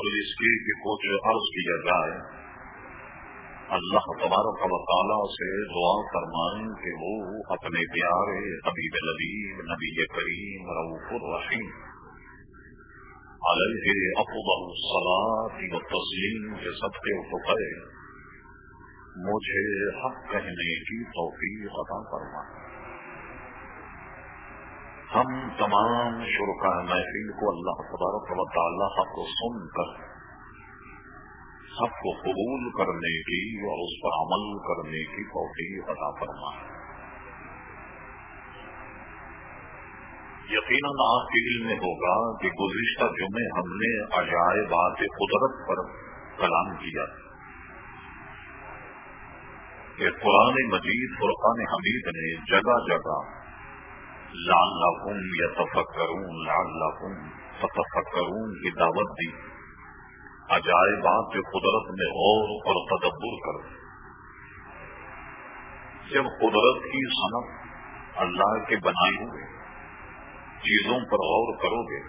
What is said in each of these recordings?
قبل اس کی کہ کچھ عرض کیا جائے، اللہ تبارک و تعالیٰ سے دعا فرمائیں کہ وہ اپنے پیارے حبیب لبیب نبی کریم رؤوف الرحیم علیہ افضل الصلاۃ والتسلیم کے صدقے وفقے مجھے حق کہنے کی توفیق عطا فرمائیں۔ ہم تمام شرکاء محفل کو اللہ تبارک و تعالیٰ حق کو سن کر حق کو قبول کرنے کی اور اس پر عمل کرنے کی توفیق عطا فرمائیں۔ یقیناً آپ کے علم میں ہوگا کہ گزشتہ جمعے ہم نے عجائبات قدرت پر کلام کیا کہ قرآن مجید فرقان حمید نے جگہ جگہ لعلکم یتفکرون لعلکم تتفکرون کی دعوت دی، عجائبات قدرت میں غور اور تدبر کرو۔ جب قدرت کی صنعت اللہ کے بنائے ہوئے چیزوں پر غور کرو گے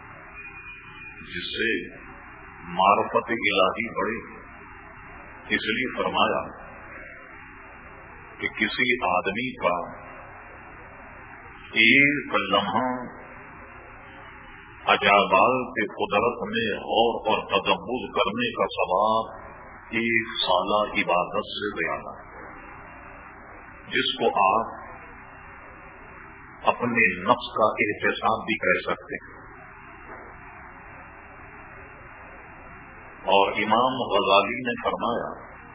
جس سے معرفت الہی بڑھے، اس لیے فرمایا کہ کسی آدمی کا ایک لمحہ عجائبات کے قدرت میں غور اور تدبر کرنے کا ثواب ایک سالہ عبادت سے زیادہ ہے، جس کو آپ اپنے نفس کا احتساب بھی کہہ سکتے ہیں۔ اور امام غزالی نے فرمایا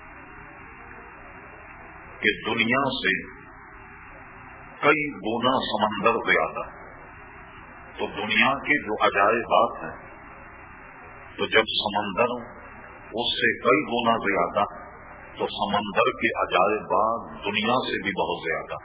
کہ دنیا سے کئی گنا سمندر زیادہ، تو دنیا کے جو عجائبات ہیں تو جب سمندر اس سے کئی گنا زیادہ تو سمندر کے عجائبات دنیا سے بھی بہت زیادہ۔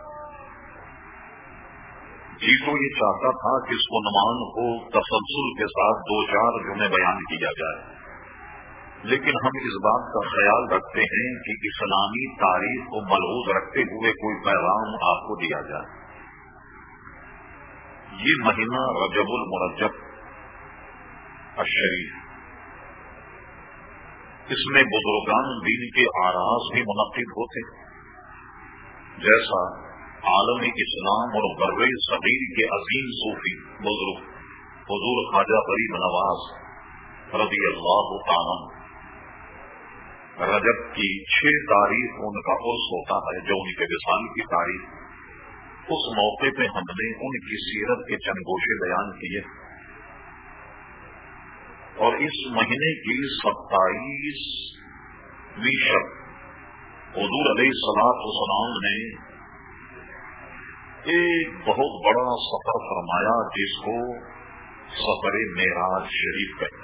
جی تو یہ چاہتا تھا کہ اس عنوان کو تسلسل کے ساتھ 2-4 جمعے بیان کیا جائے، لیکن ہم اس بات کا خیال رکھتے ہیں کہ اسلامی تاریخ کو ملحوظ رکھتے ہوئے کوئی پیغام آپ کو دیا جائے۔ یہ مہینہ رجب المرجب الشریف، اس میں بزرگان دین کے آراز بھی منعقد ہوتے، جیسا عالم اسلام اور بر صغیر کے عظیم صوفی بزرگ حضور خواجہ غریب نواز رضی اللہ تعالیٰ رجب کی 6 تاریخ ان کا عرس ہوتا ہے، جو ان کے وصال کی تاریخ۔ اس موقع پہ ہم نے ان کی سیرت کے چند گوشے بیان کیے، اور اس مہینے کی 27ویں شب حضور علیہ الصلوۃ والسلام نے ایک بہت بڑا سفر فرمایا جس کو سفر معراج شریف کہتے ہیں۔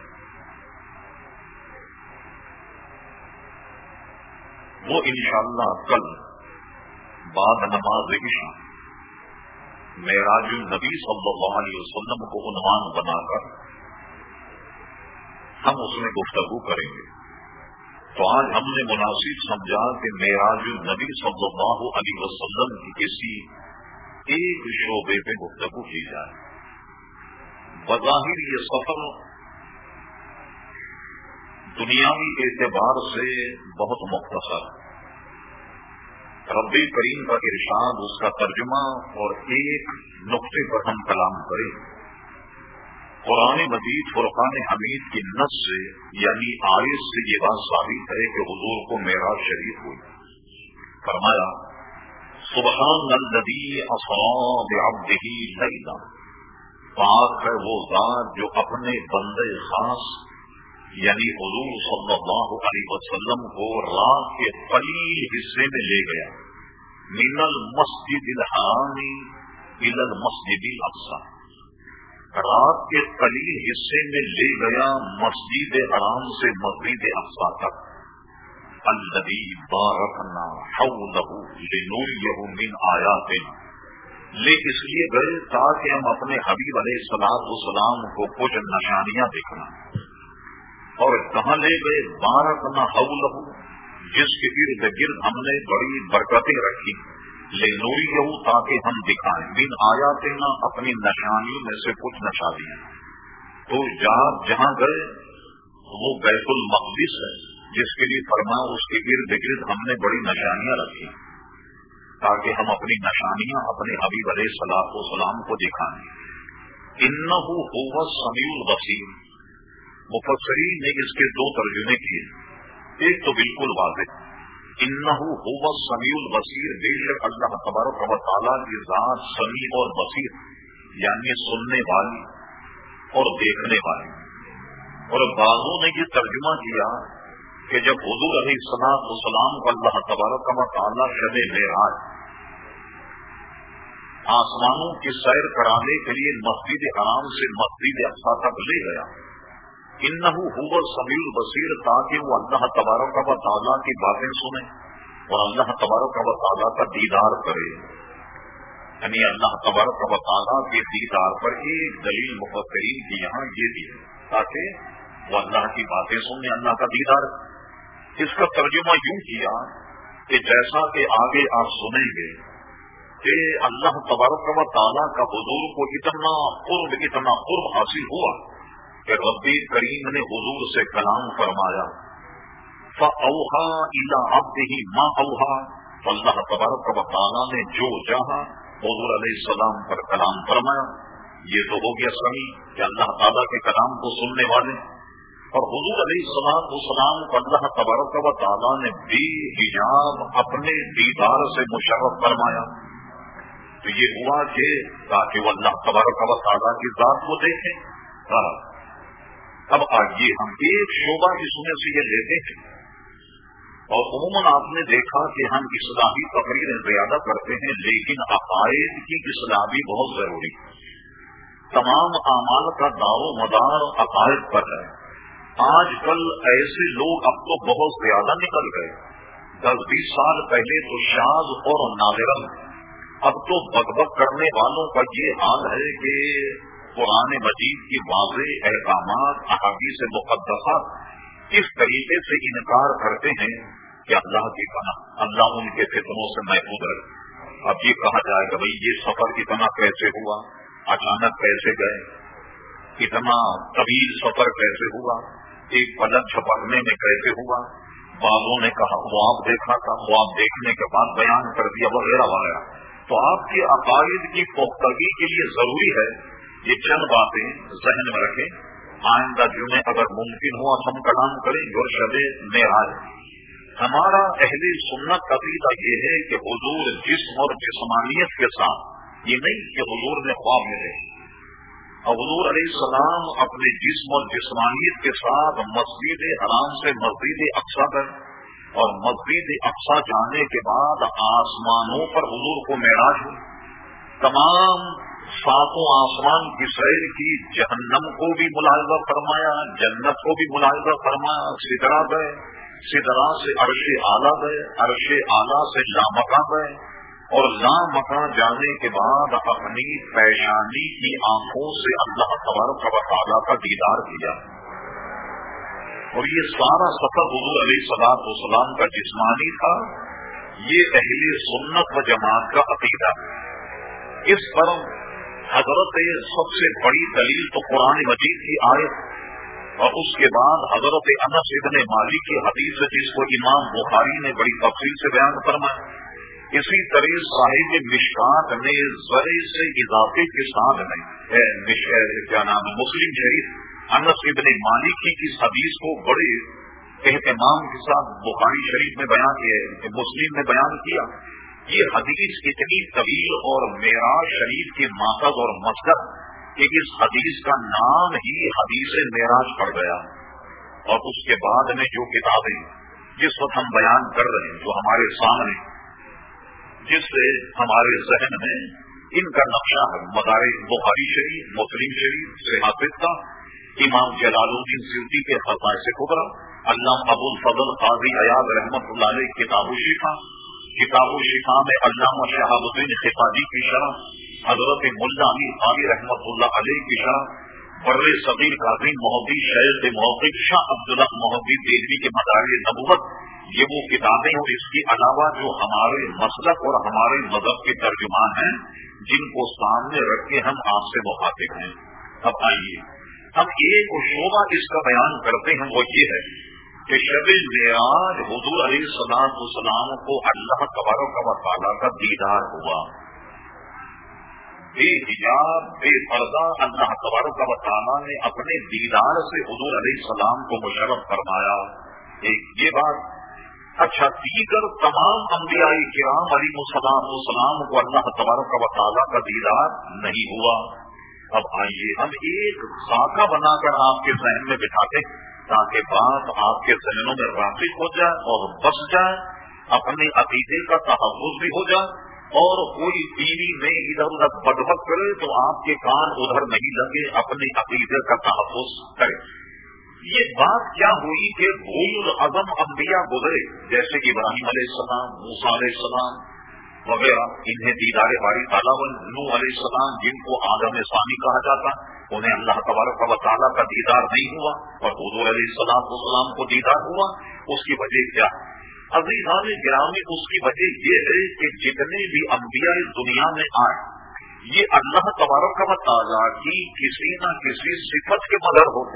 وہ انشاءاللہ کل بعد نماز عشاء معراج النبی صلی اللہ علیہ وسلم کو عنوان بنا کر ہم اس میں گفتگو کریں گے۔ تو آج ہم نے مناسب سمجھا کہ معراج النبی صلی اللہ علیہ وسلم کی کسی ایک شعبے پہ گفتگو کی جائے۔ بظاہر یہ سفر دنیاوی اعتبار سے بہت مختصر، رب کریم کا ارشاد، اس کا ترجمہ اور ایک نقطے پر ہم کلام کریں۔ قرآن مجید فرقان حمید کی نص سے یعنی آیت سے یہ بات ثابت ہے کہ حضور کو معراج شریف ہوئی۔ فرمایا سبحان الذی اسری بعبدہ لیلا، پاک ہے وہ ذات جو اپنے بندے خاص یعنی حضور صلی اللہ علیہ وسلم کو رات کے قلیل حصے میں لے گیا، من المسجد الحرام الى المسجد الاقصی، رات کے قلیل حصے میں لے گیا مسجد حرام سے مسجد اقصی تک، الذی بارکنا حولہ لنریہ من آیاتنا، لے اس لیے گئے تاکہ ہم اپنے حبیب علیہ الصلوۃ والسلام کو کچھ نشانیاں دکھنا۔ اور کہاں لے گئے؟ بارکنا حولہ، جس کے ارد گرد ہم نے بڑی برکتیں رکھی، لنریہ تاکہ ہم دکھائیں، من آیاتنا اپنی نشانیوں میں سے کچھ نشانیاں۔ تو جہاں گئے وہ بیت المقدس ہے، جس کے لیے فرمایا اس کے ارد گرد ہم نے بڑی نشانیاں رکھی تاکہ ہم اپنی نشانیاں اپنے حبیب علیہ الصلوۃ والسلام کو دکھائیں۔ انہ هو السمیع البصیر، مفسرین نے اس کے دو ترجمے کیے، ایک تو بالکل واضح، انہ هو السمیع البصیر، بے شک اللہ تبارک و تعالیٰ کی ذات سمیع اور بصیر، یعنی سننے والی اور دیکھنے والی۔ اور بعضوں نے یہ ترجمہ کیا کہ جب حضور علیہ الصلوۃ والسلام کو اللہ تبارک و تعالیٰ شب معراج آسمانوں کی سیر کرانے کے لیے مسجد حرام سے مسجد اقصی تک لے گیا، انہ هو السمیع البصیر، تاکہ وہ اللہ تبارک و تعالیٰ کی باتیں سنے اور اللہ تبارک و تعالیٰ کا دیدار کرے۔ یعنی اللہ تبارک و تعالیٰ کے دیدار پر ایک دلیل مفسرین کی یہاں یہ بھی ہے تاکہ وہ اللہ کی باتیں سنیں، اللہ کا دیدار۔ اس کا ترجمہ یوں کیا کہ جیسا کہ آگے آپ سنیں گے کہ اللہ تبارک و تعالیٰ کا حضور کو اتنا قرب حاصل ہوا کہ رب کریم نے حضور سے کلام فرمایا، فَأَوْحَىٰ إِلَىٰ عَبْدِهِ مَا أَوْحَىٰ، اللہ تبارک و تعالیٰ نے جو چاہا حضور علیہ السلام پر کلام فرمایا۔ یہ تو ہو گیا سمیع کہ اللہ تعالیٰ کے کلام کو سننے والے، اور حضور علیہ السلام کو اللہ تبارک و تعالیٰ نے بے حجاب اپنے دیدار سے مشرف فرمایا۔ تو یہ ہوا کہ تاکہ وہ اللہ تبارک و تعالیٰ کی ذات کو دیکھیں۔ اب آئیے ہم ایک شعبہ اس میں سے یہ لیتے ہیں، اور عموماً آپ نے دیکھا کہ ہم اصلاحی تقریریں زیادہ کرتے ہیں، لیکن عقائد کی اصلاح بھی بہت ضروری ہے۔ تمام اعمال کا دار و مدار عقائد پر ہے۔ آج کل ایسے لوگ اب تو بہت زیادہ نکل گئے، 10-20 سال پہلے تو شاذ اور نادرا، اب تو بک کرنے والوں کا یہ حال ہے کہ قرآن مجید کی واضح احکامات، احادیث مقدسات اس طریقے سے انکار کرتے ہیں کہ اللہ کی پناہ، اللہ ان کے فتنوں سے محفوظ رہے۔ اب یہ کہا جائے کہ بھئی یہ سفر اتنا کیسے ہوا، اچانک کیسے گئے، اتنا طویل سفر کیسے ہوا، ایک پلک جھپکنے میں کیسے ہوا، بعضوں نے کہا وہ آپ دیکھا تھا، وہ آپ دیکھنے کے بعد بیان کر دیا، وغیرہ وغیرہ۔ تو آپ کے عقائد کی پختگی کے لیے ضروری ہے یہ چند باتیں ذہن میں رکھیں۔ آئندہ جمعے اگر ممکن ہو ہم کلام کریں اور شب معراج، ہمارا اہل سنت عقیدہ یہ ہے کہ حضور جسم اور جسمانیت کے ساتھ، یہ نہیں کہ حضور نے خواب ملے، اور حضور علیہ السلام اپنے جسم اور جسمانیت کے ساتھ مسجد حرام سے مسجد اقصی گئے، اور مسجد اقصی جانے کے بعد آسمانوں پر حضور کو معراج ہوئی، تمام ساتوں آسمان کی سیر کی، جہنم کو بھی ملاحظہ فرمایا، جنت کو بھی ملاحظہ فرمایا، سدرا گئے، سدرا سے عرش اعلیٰ گئے، عرش اعلیٰ سے لامکاں گئے، اور لامکاں جانے کے بعد اپنی پیشانی کی آنکھوں سے اللہ تبارک و تعالیٰ کا دیدار کیا۔ اور یہ سارا سفر حضور علیہ الصلوۃ والسلام کا جسمانی تھا۔ یہ اہل سنت و جماعت کا عقیدہ ہے۔ اس پر حضرت سب سے بڑی دلیل تو قرآن مجید کی آیت، اور اس کے بعد حضرت انس ابن مالک کی حدیث جس کو امام بخاری نے بڑی تفصیل سے بیان فرمایا۔ اسی طرح صاحب مشکات نے ذرے سے اضافے کے ساتھ مسلم شریف انس ابن مالک کی اس حدیث کو بڑے اہتمام کے ساتھ بخاری شریف میں بیان کیا، مسلم میں بیان کیا۔ یہ حدیث اتنی طویل اور معراج شریف کے ماخذ اور مصدر کہ اس حدیث کا نام ہی حدیث معراج پڑ گیا۔ اور اس کے بعد میں جو کتابیں جس وقت ہم بیان کر رہے ہیں، جو ہمارے سامنے، جس سے ہمارے ذہن میں ان کا نقشہ ہے، مدارک بخاری شریف، مسلم شریف سے حافظ کا، امام جلال الدین سیوطی کے خصائص کبریٰ، علامہ ابو الفضل قاضی عیاض رحمۃ اللہ علیہ کتاب الشفا میں علامہ شہاب الدین خطابی کی شرح، حضرت ملا علی قاری رحمۃ اللہ علیہ کی شرح، بر صغیر قاضی محدث شیخ محقق شاہ عبداللہ محدث دہلوی کے مدارج نبوت، یہ وہ کتابیں اور اس کے علاوہ جو ہمارے مسلک اور ہمارے مذہب کے ترجمان ہیں، جن کو سامنے رکھ کے ہم آپ سے مخاطب ہیں۔ اب آئیے ہم ایک شعبہ اس کا بیان کرتے ہیں، وہ یہ ہے کہ شب معراج حضور علیہ السلام کو اللہ تبارک و تعالیٰ کا دیدار ہوا، بے حجاب بے پردہ اللہ تبارک و تعالیٰ نے اپنے دیدار سے حضور علیہ السلام کو مشرف فرمایا. ایک یہ بات. اچھا، دیگر تمام انبیاء کرام علیہ السلام کو اللہ تبارک و تعالیٰ کا دیدار نہیں ہوا. اب آئیے ہم ایک خاکہ بنا کر آپ کے ذہن میں بٹھاتے تاکہ بات آپ کے ذہنوں میں راسخ ہو جائے اور بس جائے، اپنے عقیدے کا تحفظ بھی ہو جائے، اور کوئی ٹی وی میں ادھر ادھر بدبک کرے تو آپ کے کان ادھر نہیں لگے، اپنے عقیدے کا تحفظ کرے. یہ بات کیا ہوئی کہ اولو العزم انبیاء گزرے، جیسے کہ ابراہیم علیہ السلام، موسیٰ علیہ السلام وغیرہ، انہیں دیدار باری تعالیٰ. نوح علیہ السلام جن کو آدم ثانی کہا جاتا، انہیں اللہ تبارک و تعالیٰ کا دیدار نہیں ہوا، اور حضور علیہ السلام کو دیدار ہوا. اس کی وجہ کیا؟ عزیزان گرامی، اس کی وجہ یہ ہے کہ جتنے بھی انبیاء اس دنیا میں آئے، یہ اللہ تبارک و تعالیٰ کی کسی نہ کسی صفت کے مظہر ہوتے.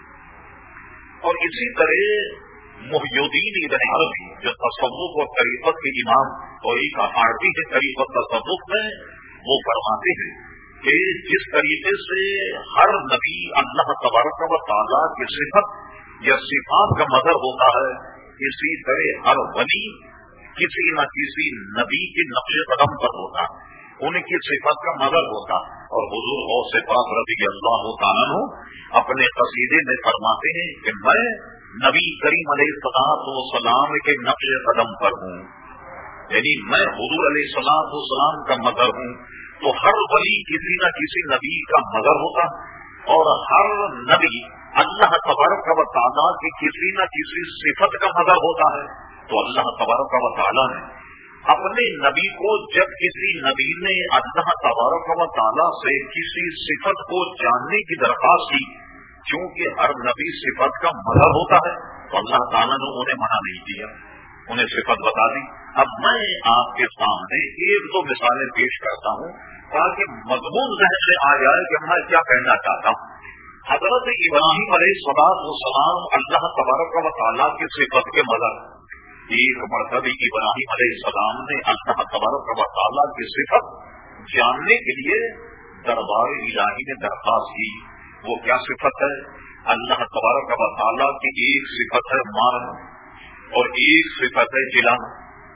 اور اسی طرح محی الدین ابن عربی جو تصوف اور طریقت کے امام اور ایک عارفی ہے طریقت تصوف میں، وہ فرماتے ہیں کہ جس طریقے سے ہر نبی اللہ تبارک و تعالیٰ کی صفت یا صفات کا مظہر ہوتا ہے، اسی طرح ہر ولی کسی نہ کسی نبی کے نقش قدم پر ہوتا ہے، ان کی صفت کا مظہر ہوتا. اور حضور غوث پاک رضی اللہ تعالیٰ عنہ اپنے قصیدے میں فرماتے ہیں کہ میں نبی کریم علیہ السلام کے نقش قدم پر ہوں، یعنی میں حضور علیہ السلام کا مظہر ہوں. تو ہر ولی کسی نہ کسی نبی کا مظہر ہوتا، اور ہر نبی اللہ تبارک و تعالیٰ کی کسی نہ کسی صفت کا مظہر ہوتا ہے. تو اللہ تبارک و تعالیٰ نے اپنے نبی کو، جب کسی نبی نے اللہ تبارک و تعالیٰ سے کسی صفت کو جاننے کی درخواست کی، چونکہ ہر نبی صفت کا مظہر ہوتا ہے، تو اللہ تعالیٰ نے انہیں منع نہیں کیا، انہیں صفت بتا دی. اب میں آپ کے سامنے ایک دو مثالیں پیش کرتا ہوں تاکہ مضمون ذہن میں آ جائے کہ میں کیا کہنا چاہتا ہوں. حضرت ابراہیم علیہ السلام اللہ تبارک و تعالیٰ کی صفت کے مظہر. ایک مرتبہ ابراہیم علیہ السلام نے اللہ تبارک و تعالیٰ کی صفت جاننے کے لیے دربار الہی میں درخواست کی. وہ کیا صفت ہے؟ اللہ تبارک و تعالیٰ کی ایک صفت ہے مارنا، اور ایک صفت ہے جلانا.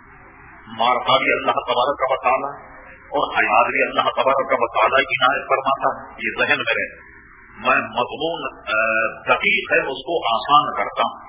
مارنا بھی اللہ تبارک و تعالیٰ اور حیات بھی اللہ تبارک و تعالیٰ کی عنایت فرماتا ہے. یہ ذہن میں رہے، میں مضمون دقیق ہے اس کو آسان کرتا ہوں.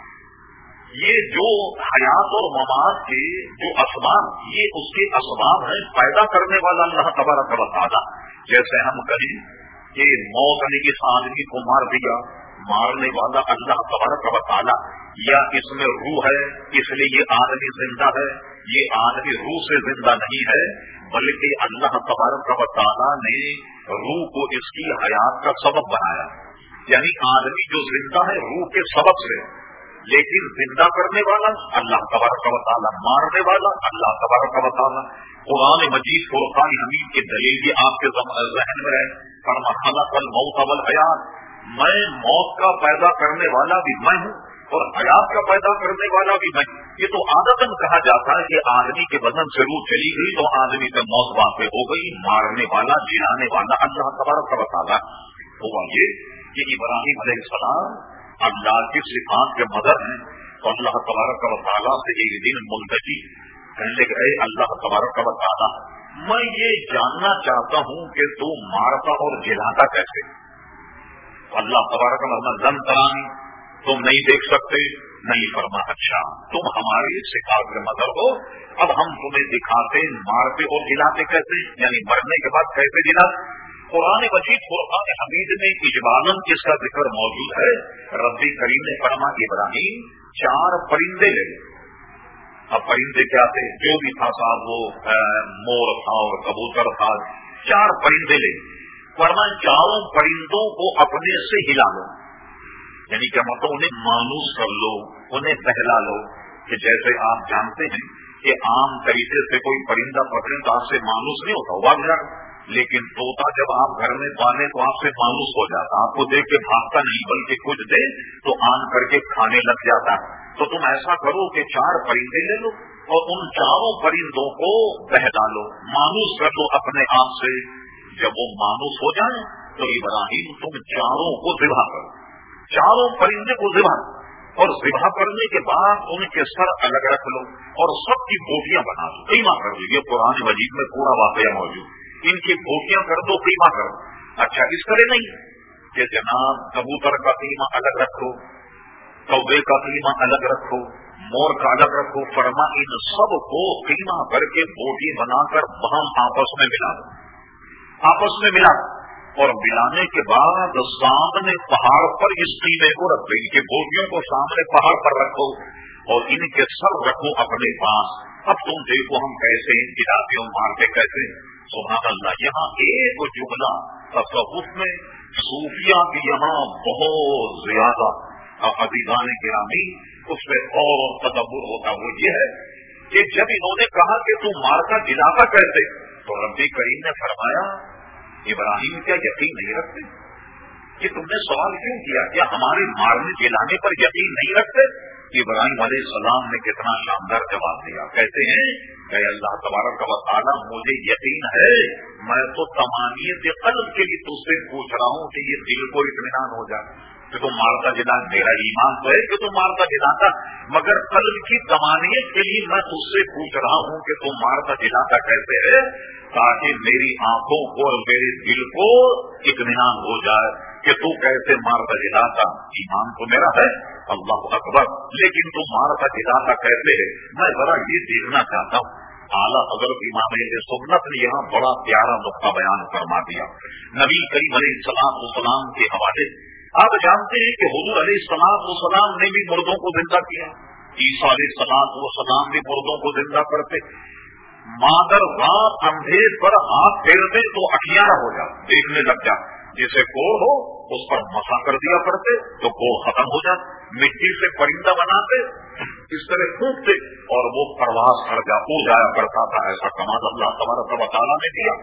یہ جو حیات اور ممات کے جو اسباب، یہ اس کے اسباب ہیں پیدا کرنے والا اللہ تبارک و تعالیٰ. جیسے ہم کہیں کہ موت نے اس آدمی کو مار دیا، مارنے والا اللہ تبارک و تعالیٰ. یا اس میں روح ہے اس لیے یہ آدمی زندہ ہے، یہ آدمی روح سے زندہ نہیں ہے، بلکہ اللہ تبارک و تعالیٰ نے روح کو اس کی حیات کا سبب بنایا. یعنی آدمی جو زندہ ہے روح کے سبب سے، لیکن زندہ کرنے والا اللہ تبارک و تعالیٰ، مارنے والا اللہ تبارک و تعالیٰ. قرآن مجید فرقان حمید کی دلیل بھی آپ کے ذہن میں رہے، فرمایا خلق الموت والحیات، میں موت کا پیدا کرنے والا بھی میں ہوں اور حیات کا پیدا کرنے والا بھی میں. یہ تو عادتاً کہا جاتا ہے کہ آدمی کے بدن سے روح چلی گئی تو آدمی سے موت واقع ہو گئی. مارنے والا جلانے والا اللہ تبارک و تعالیٰ. ہوا یہ کہ ابراہیم علیہ السلام اللہ کی صفات کے مظہر ہیں. تو اللہ تبارک و تعالیٰ سے ایک دن ملتجی کہنے لگے، اے اللہ تبارک و تعالیٰ، میں یہ جاننا چاہتا ہوں کہ تو مارتا اور جلاتا کیسے؟ اللہ تبارک و تعالیٰ لن ترانی، تم نہیں دیکھ سکتے. نہیں فرما اچھا تم ہماری صفات کے مظہر ہو، اب ہم تمہیں دکھاتے مارتے اور جلاتے کیسے، یعنی مرنے کے بعد کیسے جلاتے. قرآن مجید فرقان حمید میں اجمالاً اس کا ذکر موجود ہے. رب کریم نے فرمایا ابراہیم 4 پرندے لے. اب پرندے کیا تھے؟ جو بھی تھا صاحب، وہ مور تھا اور کبوتر تھا. 4 پرندے لے. فرمایا 4 پرندوں کو اپنے سے ہلا لو، یعنی کیا مطلب انہیں مانوس کر لو، انہیں بہلا لو. کہ جیسے آپ جانتے ہیں کہ عام طریقے سے کوئی پرندہ پکڑے تو آپ سے مانوس نہیں ہوتا، وہ بھاگ جائے. लेकिन तोता जब आप घर में पाले तो आपसे मायूस हो जाता, आपको देख के भागता नहीं, बल्कि कुछ दे तो आन करके खाने लग जाता। तो तुम ऐसा करो कि 4 परिंदे ले लो और उन चारों परिंदों को बह डालो, मायूस कर लो अपने आप से। जब वो मायूस हो जाए तो इब्राहिम तुम चारों को ज़िबा करो, चारों परिंदे को ज़िबा, और ज़िबा करने के बाद उनके सर अलग रख लो और सबकी बोटियां बना लो, कीमा कर लो। ये कुरान मजीद में पूरा वाकया मौजूद। इनकी बोटियां कर दो, कीमा कर दो। अच्छा, इस तरह नहीं कि जनाब कबूतर का कीमा अलग रखो, कौवे का कीमा अलग रखो, मोर का अलग रखो। फरमा इन सब को कीमा करके बोटी बनाकर हम आपस में मिला दो, आपस में मिला, और मिलाने के बाद सामने पहाड़ पर इस कीमे को रखो, इनके बोटियों को सामने पहाड़ पर रखो और इनके सर रखो अपने पास। अब तुम देखो हम कैसे इनकी लाठियों मारते कैसे। सुभान अल्लाह। यहाँ एक जुमला तसव्वुफ में सूफिया की यहाँ बहुत ज्यादा अजीजान गिरामी उसमें और तदब्बुर होता, वो ये है कि जब इन्होंने कहा कि तुम मारका जिलाता कैसे, तो रब्बी करीम ने फरमाया इब्राहिम क्या यकीन नहीं रखते कि तुमने सवाल क्यों किया, क्या हमारे मारने जिलाने पर यकीन नहीं रखते। इब्राहिम अलैहिस्सलाम ने कितना शानदार जवाब दिया। कहते हैं कि अल्लाह तबारक व तआला मुझे यकीन है, मैं तो तमानियत क़ल्ब के लिए तुझसे पूछ रहा हूँ कि ये दिल को इत्मीनान हो जाए कि तुम मारता जिला। मेरा ईमान तो है कि तुम मारता जिलाता, मगर क़ल्ब की तमानियत के लिए मैं तुझसे पूछ रहा हूँ कि तुम मारता जिलाता कैसे है, ताकि मेरी आंखों को और मेरे दिल को इत्मीनान हो जाए कि तू कैसे मारता जिलाता। ईमान तो मेरा है, अल्लाह अकबर, लेकिन तू मारता जिलाता कैसे है, मैं जरा ये देखना चाहता हूँ। आला हज़रत इमाम सुन्नत ने यहाँ बड़ा प्यारा नुक्ता बयान फरमा दिया। नबी करीम अलैहिस्सलाम के हवाले आप जानते हैं कि हुजूर अलैहिस्सलाम ने भी मुर्दों को जिंदा किया, ईसा अलैहिस्सलाम भी मुर्दों को जिंदा करते। मादर रात अंधेर पर हाथ फेर दे तो अखियारा हो जा, देखने लग जा। जिसे कोड़ हो उस पर मसा कर दिया करते तो कोड़ खत्म हो जा। मिट्टी से परिंदा बनाते, इस तरह फूकते और वो परवास कर जाया करता था। ऐसा कमाल अल्लाह तबारक व तआला ने दिया।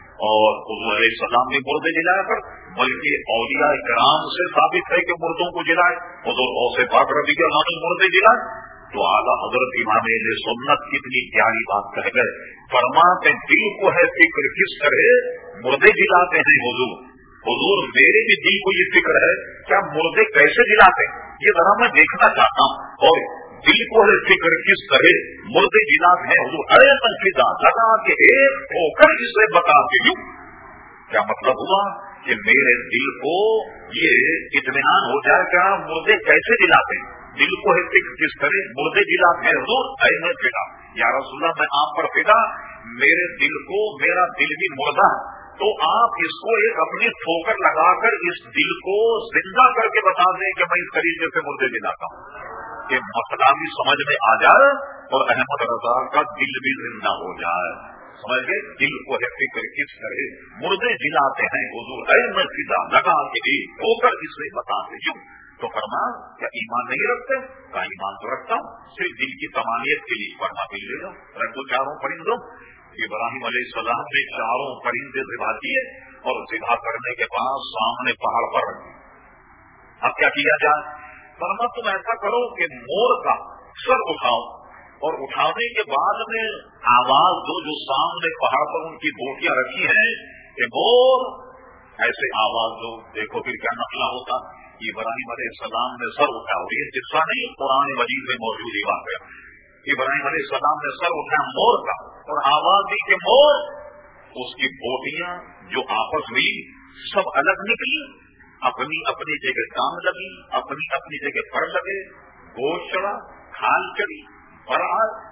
और हुजूर अलैहिस्सलाम ने मुर्दे जिलाया कर, बल्कि औलिया इकराम से साबित है कि मुर्दों को जिलाए। हुजूर गौसे पाक रज़ियल्लाहु अन्हु मुर्दे जिलाए। तो आला हज़रत इमाम सुन्नत कितनी प्यारी बात कह गए। फरमाते दिल को है फिक्र किस तरह मुर्दे जिलाते हैं हुजूर मेरे भी दिल को ये फिक्र है क्या मुर्दे कैसे जिलाते हैं, ये जरा मैं देखना चाहता हूँ। और दिल को है फिक्र किस तरह मुर्दे जिलाते हैं हुजूर, अरे तनफिदा लगा के एक होकर इसे बता दूं। क्या मतलब हुआ कि मेरे दिल को ये इत्मीनान हो जाए क्या मुर्दे कैसे जिलाते हैं। दिल को है फिक्र किस तरह मुर्दे जिलाते हैं हुजूर, ऐ मैं फिदा या रसूलल्लाह, मैं आप पर फिदा, मेरे दिल को, मेरा दिल भी मुर्दा, तो आप इसको एक अपनी ठोकर लगाकर इस दिल को जिंदा करके बता दें कि मैं इस तरीके से मुर्दे जिलाता हूँ, कि मसला भी समझ में आ जाए और अहमद रजा का दिल भी जिंदा हो जाए। समझ गए, दिल को है फिक्र किस तरह मुर्दे जिलाते हैं हुजूर, ऐ मैं फिदा लगा के ठोकर इसे बताते क्यों। तो फरमा क्या ईमान नहीं रखते, क्या ईमान तो रखता हूँ, सिर्फ दिल की तमानियत के लिए। फरमा दिल ले लो, रख दो चारों परिंदों। इब्राहिम अलैहिस्सलाम ने चारों परिंदे ज़िबा किए और ज़िबा करने के बाद सामने पहाड़ पर रख दिए। अब क्या किया जाए। फरमा तुम ऐसा करो कि मोर का सर उठाओ और उठाने के बाद में आवाज दो, जो सामने पहाड़ पर उनकी बोटियां रखी हैं कि मोर, ऐसे आवाज दो। देखो फिर क्या नकला होता। इब्राहिम अलैहिस्सलाम ने सर उठाया, और ये किस्सा नहीं कुरान मजीद में मौजूद ही वाक़या। इब्राहिम अलैहिस्सलाम ने सर उठाया मोर का और आवाज दी कि मोर। उसकी बोटियां जो आपस हुई सब अलग निकली, अपनी अपनी जगह काम लगी, अपनी अपनी जगह पर लगे, गोश चढ़ा, खाल चढ़ी, पर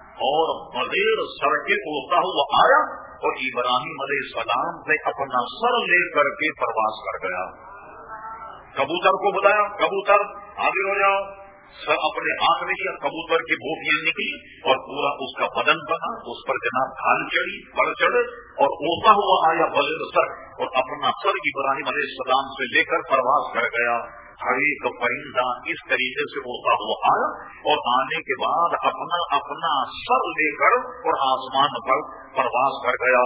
और बगैर सर के उड़ता हुआ आया और इब्राहिम अलैहिस्सलाम ने अपना सर लेकर के प्रवास कर गया। कबूतर को बुलाया, कबूतर आगे हो जाओ, सर अपने हाथ में लिया, कबूतर की बोटियां निकली और पूरा उसका बदन बना, उस पर जनाब खाल चढ़ी, पर चढ़े और उड़ता हुआ आया बगैर सर, और अपना सर इब्राहिम अलैहिस्सलाम से लेकर प्रवास कर गया। हर एक परिंदा इस तरीके से उड़ता हुआ आया और आने के बाद अपना अपना सर लेकर और आसमान पर प्रवास कर गया।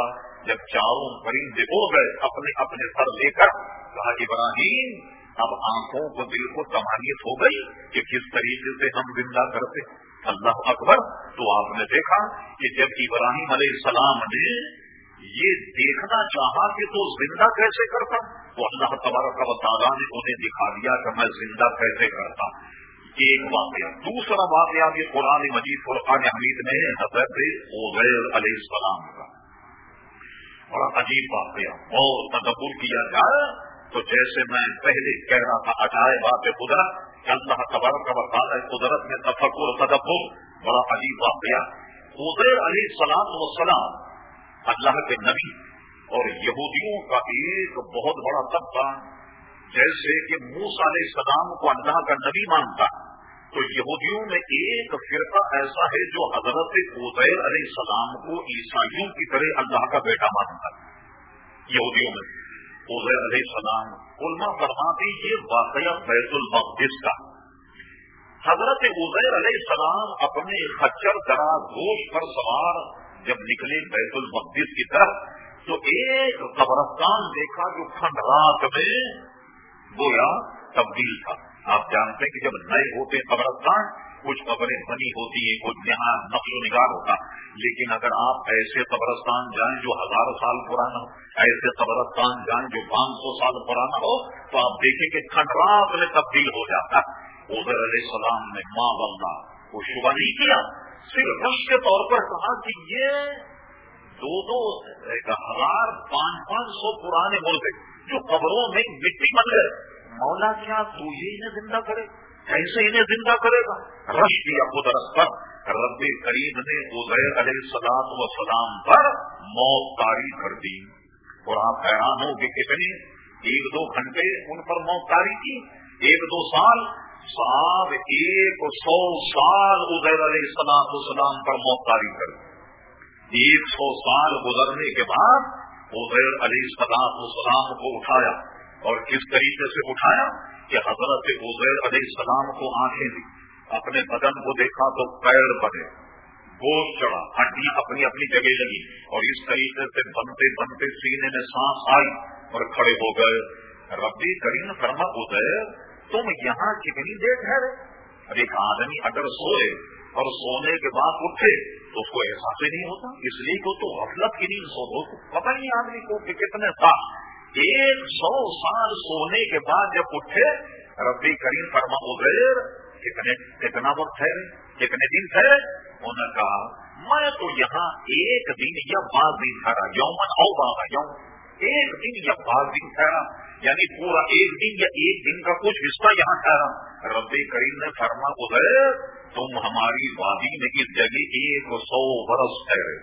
جب چاروں پرندے اڑ گئے اپنے اپنے سر لے کر، کہا ابراہیم اب آنکھوں کو دل کو تمانیت ہو گئی کہ کس طریقے سے ہم زندہ کرتے۔ اللہ اکبر۔ تو آپ نے دیکھا کہ جب ابراہیم علیہ السلام نے یہ دیکھنا چاہا کہ تو زندہ کیسے کرتا، تو اللہ تبارک و تعالیٰ نے انہیں دکھا دیا کہ میں زندہ کیسے کرتا۔ ایک واقعہ۔ دوسرا واقعہ یہ قرآن مجید فرقان حمید میں ہے حضرت عزیر علیہ السلام کا، بڑا عجیب واقعہ۔ اور تدبر کیا جائے تو جیسے میں پہلے کہہ رہا تھا عجائبات قدرت، اللہ تبارک و تعالیٰ قدرت میں تفکر تدبر، بڑا عجیب واقعہ۔ عزیر علیہ السلام اللہ کے نبی اور یہودیوں کا ایک بہت بڑا طبقہ، جیسے کہ موسیٰ علیہ السلام کو اللہ کا نبی مانتا، تو یہودیوں میں ایک فرقہ ایسا ہے جو حضرت عزیر علیہ السلام کو عیسائیوں کی طرح اللہ کا بیٹا مانتا ہے۔ یہودیوں میں عزیر علیہ السلام، علماء فرماتے یہ واقعہ بیت المقدس کا۔ حضرت عزیر علیہ السلام اپنے خچر دراز گوشت پر سوار جب نکلے بیت المقدس کی طرف، تو ایک قبرستان دیکھا جو کھنڈرات میں گویا تبدیل تھا۔ آپ جانتے ہیں کہ جب نئے ہوتے قبرستان کچھ قبریں بنی ہوتی ہیں، کچھ یہاں نقش و نگار ہوتا، لیکن اگر آپ ایسے قبرستان جائیں جو 1000 سال پرانا ہو، ایسے قبرستان جائیں جو 500 سال پرانا ہو، تو آپ دیکھیں کہ کھنڈرات میں تبدیل ہو جاتا۔ عزیر علیہ السلام نے ماں بندہ کو شبہ نہیں کیا، صرف رش کے طور پر کہا کہ یہ 1000-500 پرانے مردے جو قبروں میں مٹی بن گئے، مولا کیا تو یہ انہیں زندہ کرے؟ کیسے انہیں زندہ کرے گا؟ رش کیا قدرت پر۔ رب کریم نے عزیر علیہ السلام پر موت طاری کر دی، اور آپ حیران ہو کہ کتنی 1-2 گھنٹے ان پر موت طاری کی، 1-2 سال صاحب 100 سال عزیر علیہ السلام پر موت طاری کر دی۔ 100 سال گزرنے کے بعد عزیر علیہ السلام کو اٹھایا، اور کس طریقے سے اٹھایا کہ حضرت عزیر علیہ السلام کو آنکھیں دی، اپنے بدن کو دیکھا تو پیر بنے، گوشت چڑھا، ہڈیاں اپنی اپنی جگہ لگی، اور اس طریقے سے بنتے بنتے سینے میں سانس آئی اور کھڑے ہو گئے۔ ربی کریم فرما عزیر تم یہاں کتنی دیر ٹھہرے؟ اب ایک آدمی اگر سوئے اور سونے کے بعد اٹھے تو اس کو احساس ہی نہیں ہوتا، اس لیے کہ تو غفلت کی نیند سو دو، پتہ نہیں آدمی کو کہ کتنے سال، 100 سال سونے کے بعد جب اٹھے، ربی کریم فرما عزیر کتنا وقت ٹھہرے، کتنے دن ٹھہرے؟ انہوں نے کہا میں تو یہاں 1 دن یا 12 دن ٹھہرا، یومن او بابا یوم، 1 دن یا 12 دن ٹھہرا، یعنی پورا 1 دن یا 1 دن کا کچھ حصہ یہاں ٹھہرا۔ ربی کریم نے فرما عزیر تم ہماری وادی میں اس جگہ 100 برس ٹھہرے،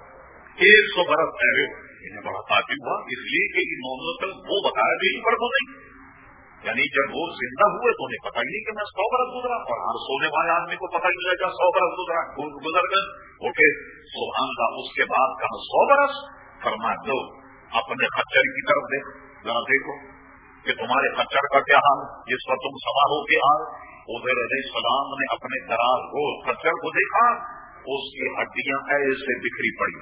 100 برس ٹھہرے۔ انہیں بڑا تعجب ہوا، اس لیے کہ انہوں نے وہ بتایا بھی پر وہ نہیں، یعنی جب وہ زندہ ہوئے تو انہیں پتہ ہی نہیں کہ میں 100 برس گزرا، اور ہر سونے والے آدمی کو پتہ ہی نہیں لگا 100 برس گزر گئے۔ اوکے سبحان اللہ۔ اس کے بعد کہا 100 برس، فرما دو اپنے خچر کی طرف دیکھ، ذرا دیکھو کہ تمہارے خچر کا کیا حال جس پر تم سوار ہو کے آئے۔ عزیر علیہ السلام نے اپنے دراز گوشت خچر کو دیکھا، اس کی ہڈیاں ایسے بکھری پڑی،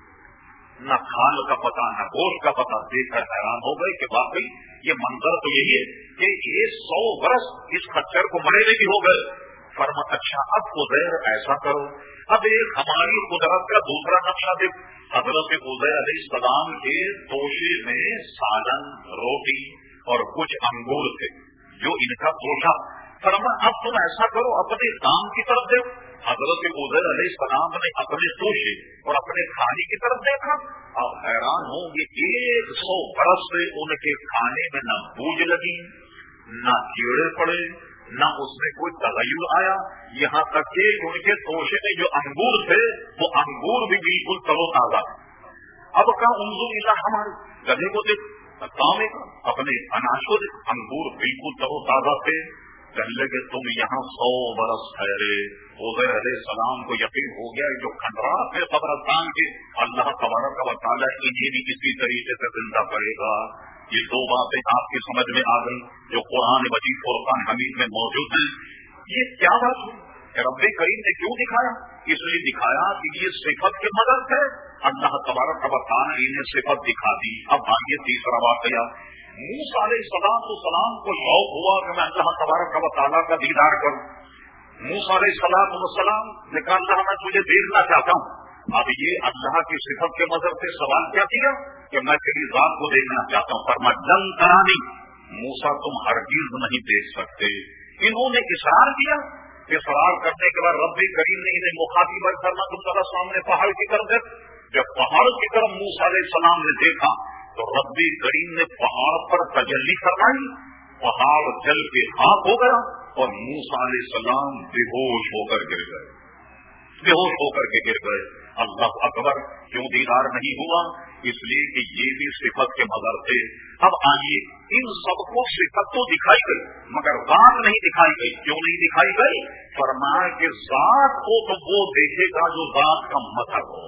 نہ کھال کا پتہ نہ گوشت کا پتہ، دیکھ کر حیران ہو گئے کہ واقعی یہ منظر تو یہی ہے کہ یہ 100 برس اس خچر کو مرے بھی ہو گئے۔ فرما اچھا اب عزیر ایسا کرو، اب ایک ہماری قدرت کا دوسرا نقشہ دیکھ۔ حضرت عزیر علیہ السلام کے توشے میں سالن، روٹی اور کچھ انگور تھے جو ان کا توشہ۔ فرما اب تم ایسا کرو اپنے کام کی طرف دیکھو۔ حضرت عزیر علیہ السلام نے اپنے توشے اور اپنے کھانے کی طرف دیکھا، اب حیران ہوں گے 100 برس سے ان کے کھانے میں نہ بوجھ لگی، نہ کیڑے پڑے، نہ اس میں کوئی تغیر آیا، یہاں تک کہ ان کے توشے میں جو انگور تھے وہ انگور بھی بالکل تر و تازہ تھے۔ اب کہا انظر الی ہمارے گدھے کو دیکھ، کامے کا اپنے اناج کو دیکھ، انگور بالکل تر و تازہ تھے۔ کہنے لگے تم یہاں 100 برس ٹھہرے۔ عزیر علیہ السلام کو یقین ہو گیا جو کھنڈرات ہے قبرستان کے، اللہ تبارک و تعالیٰ انہیں بھی کسی طریقے سے زندہ کرے گا۔ یہ 2 باتیں آپ کی سمجھ میں آ گئی جو قرآن مجید فرقان حمید میں موجود ہیں۔ یہ کیا بات ہوئی کہ رب کریم نے کیوں دکھایا؟ اس لیے دکھایا کہ یہ صفت کی مدد ہے اللہ تبارک و تعالی نے صفت دکھا دی. اب آئیے تیسرا واقعہ. موسیٰ علیہ السلام کو شوق ہوا کہ میں اللہ تبارک و تعالیٰ کا دیدار کروں. موسیٰ علیہ السلام نے کہا اللہ میں تجھے دیکھنا چاہتا ہوں. اب یہ اللہ کی صفت کے نظر سے سوال کیا کیا کہ میں تیری ذات کو دیکھنا چاہتا ہوں. فرمایا لن ترانی، موسیٰ تم ہرگز نہیں دیکھ سکتے. انہوں نے اصرار کیا. اصرار کرنے کے بعد رب کریم نے انہیں مخاطب کرنا تم ذرا سامنے پہاڑ کی طرف دیکھ. جب پہاڑ کی طرف موسیٰ علیہ السلام نے دیکھا تو رب کریم نے پہاڑ پر تجلی فرمائی. پہاڑ جل کے خاک ہو گیا اور موسیٰ علیہ السلام بے ہوش ہو کر گر گئے. بے ہوش ہو کر کے گر گئے. اللہ اکبر. کیوں دیدار نہیں ہوا؟ اس لیے کہ یہ بھی صفت کے مظہر تھے. اب آئیے ان سب کو صفت تو دکھائی گئی مگر ذات نہیں دکھائی گئی. کیوں نہیں دکھائی گئی؟ فرمایا کہ ذات کو تو وہ دیکھے گا جو ذات کا مظہر ہو.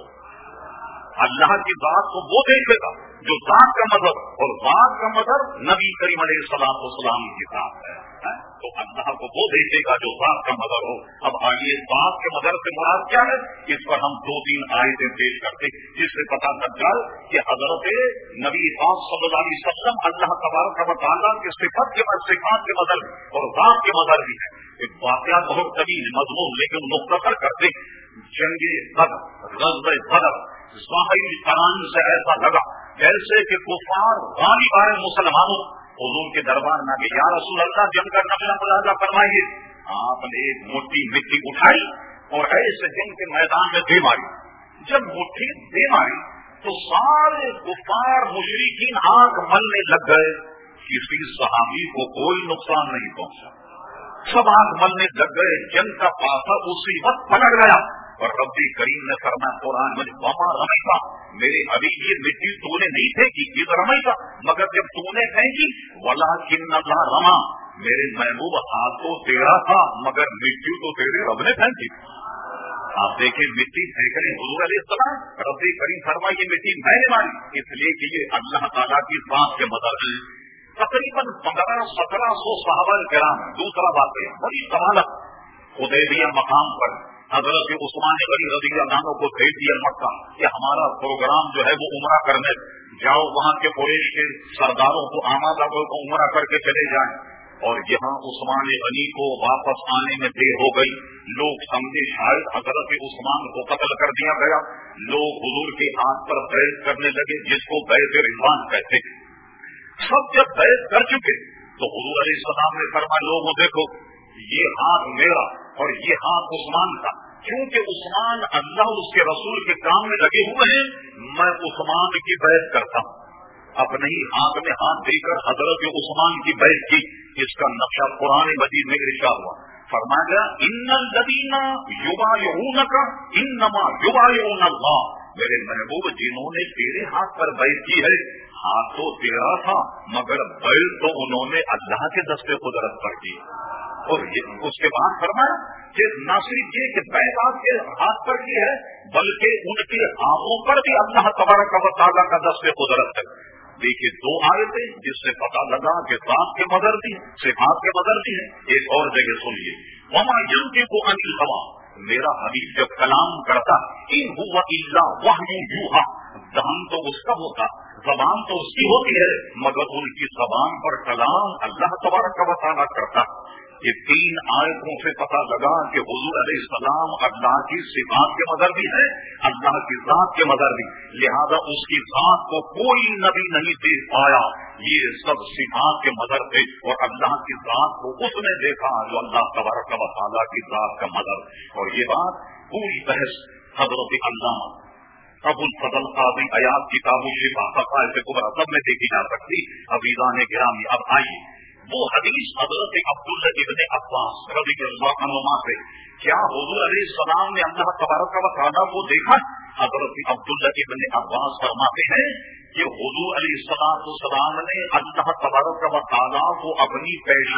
اللہ کی ذات کو وہ دیکھے گا جو ذات کا مظہر، اور ذات کا مظہر نبی کریم علیہ السلام کی ذات ہے. تو اللہ کو وہ دیکھے گا جو ذات کا مظہر ہو. اب آئیے ذات کے مظہر سے مراد کیا ہے؟ اس پر ہم 2-3 آیتیں پیش کرتے جس سے پتہ چل جائے کہ حضرت نبی پاک صلی اللہ علیہ وسلم اللہ تبارک و تعالیٰ کے صفات کے مظہر اور ذات کے مظہر بھی ہے. ایک واقعہ بہت طویل مضمون لیکن مختصر کرتے. جنگ بدر، غزوہ بدر ظاہری قرآن سے ایسا لگا جیسے کہ کفار غالب آئے مسلمانوں. حضور کے دربار میں کہ یا رسول اللہ جنگ کا نقشہ ملاحظہ فرمائیے. آپ نے ایک موٹی مٹی اٹھائی اور ایسے جنگ کے میدان میں دے ماری. جب مٹھی دے ماری تو سارے کفار مشرکین آنکھ ملنے لگ گئے. کسی صحابی کو کوئی نقصان نہیں پہنچا. سب آنکھ ملنے لگ گئے. جنگ کا پاسا اسی وقت پلٹ گیا اور رب کریم نے فرمایا قرآن میں وما رمیتا، میرے ابھی یہ مٹی تو نے نہیں پھینکی، یہ رمیتا مگر جب تو نے پھینکی ولکن اللہ رما، میرے محبوب ہاتھ تو تیرا تھا مگر مٹی تو تیرے رب نے پھینکی. آپ دیکھیں مٹی پھینک رہے حضور علیہ السلام، رب کریم فرمایا یہ مٹی میں نے ماری. اس لیے کہ یہ اللہ تعالیٰ کی ذات کے مظہر ہے. تقریباً 1500-1700 صحابہ کرام. دوسرا بات ہے بڑی کمالت. حدیبیہ مقام پر حضرت عثمان غنی رضی اللہ عنہ کو بھیج دیا مکہ کہ ہمارا پروگرام جو ہے وہ عمرہ کرنے جاؤ، وہاں کے قریش کے سرداروں کو آمادہ کو عمرہ کر کے چلے جائیں. اور یہاں عثمان غنی کو واپس آنے میں دیر ہو گئی. لوگ سمجھے شاید حضرت عثمان کو قتل کر دیا گیا. لوگ حضور کے ہاتھ پر بیعت کرنے لگے جس کو بیعت رضوان کہتے. سب جب بیعت کر چکے تو حضور علیہ السلام نے فرمایا لوگوں دیکھو یہ ہاتھ میرا اور یہ ہاتھ عثمان کا. کیونکہ عثمان اللہ اس کے رسول کے کام میں لگے ہوئے ہیں، میں عثمان کی بیعت کرتا ہوں. اپنے ہی ہاتھ میں ہاتھ دے کر حضرت عثمان کی بیعت کی. اس کا نقشہ قرآن مجید میں ارشاد ہوا. فرمایا ان الذین یبایعونک انما یبایعون اللہ، میرے محبوب جنہوں نے تیرے ہاتھ پر بیعت کی ہے ہاتھ تو تیرا تھا مگر بیعت تو انہوں نے اللہ کے دست قدرت پر کی. اور اس کے بعد فرمایا کہ نہ صرف یہ کہ بیعت آپ کے ہاتھ پر کی ہے بلکہ ان کے ہاتھوں پر بھی اللہ تبارک و تعالیٰ کا دست قدرت ہے. دیکھیے 2 آیتیں جس سے پتہ لگا کہ ذات کے مظہر بھی صفات کے مظہر بھی ہے. ایک اور جگہ سنیے وما ينطق عن الهوى، میرا حبیب جب کلام کرتا ان هو الا وحی یوحی، دہن تو اس کا ہوتا زبان تو اس کی ہوتی ہے مگر ان کی زبان پر کلام اللہ تبارک و تعالیٰ کرتا. یہ 3 آیتوں سے پتہ لگا کہ حضور علیہ السلام اللہ کی صفات کے مظہر بھی ہے، اللہ کی ذات کے مظہر بھی. لہذا اس کی ذات کو کوئی نبی نہیں دیکھ پایا. یہ سب صفات کے مظہر تھے اور اللہ کی ذات کو اس نے دیکھا جو اللہ تبارک و تعالیٰ کی ذات کا مظہر. اور یہ بات پوری بحث حضرت علامہ ابو الفضل قاضی عیاض کتاب الشفا فقائد کبریٰ سب میں دیکھی جا سکتی. عزیزان گرامی اب آئیے وہ حدیث حضرت عبداللہ ابن عباس رضی اللہ عنہما سے، کیا حضور علیہ السلام نے اللہ تبارک و تعالیٰ کو دیکھا؟ حضرت عبداللہ ابن عباس فرماتے ہیں کہ حضور علیہ السلام نے اللہ تبارک و تعالیٰ کو اپنی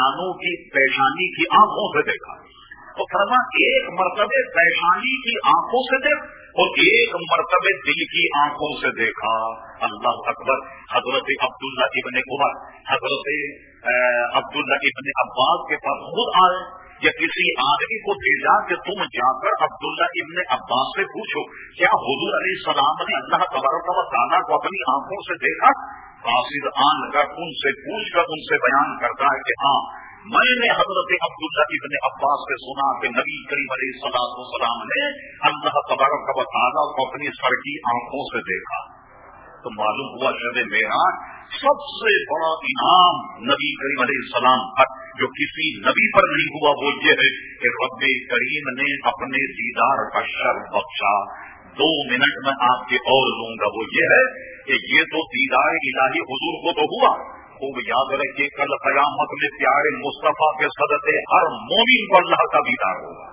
پیشانی کی آنکھوں سے دیکھا. تو فرما ایک مرتبہ پیشانی کی آنکھوں سے دیکھ اور ایک مرتبہ دل کی آنکھوں سے دیکھا. اللہ اکبر. حضرت عبداللہ ابن عمر حضرت عبداللہ ابن عباس کے پاس خود آئے یا کسی آدمی کو بھیجا کہ تم جا کر عبداللہ ابن عباس سے پوچھو کیا حضور علیہ السلام نے اللہ تبارک و تعالیٰ کو اپنی آنکھوں سے دیکھا؟ قاصد آن کر ان سے پوچھ کر ان سے بیان کرتا ہے کہ ہاں میں نے حضرت عبداللہ ابن عباس سے سنا کہ نبی کریم علیہ السلام نے اللہ تبارک و تعالیٰ کو اپنی سر کی آنکھوں سے دیکھا۔ تو معلوم ہوا شب معراج سب سے بڑا انعام نبی کریم علیہ السلام پر جو کسی نبی پر نہیں ہوا وہ یہ ہے کہ رب کریم نے اپنے دیدار کا شرف بخشا۔ 2 منٹ میں آپ کے اور لوں گا، وہ یہ ہے کہ یہ تو دیدار الہی حضور کو تو ہوا، خوب یاد رکھیے کل قیامت میں پیارے مصطفیٰ کے صدقے ہر مومن کو اللہ کا دیدار ہوگا۔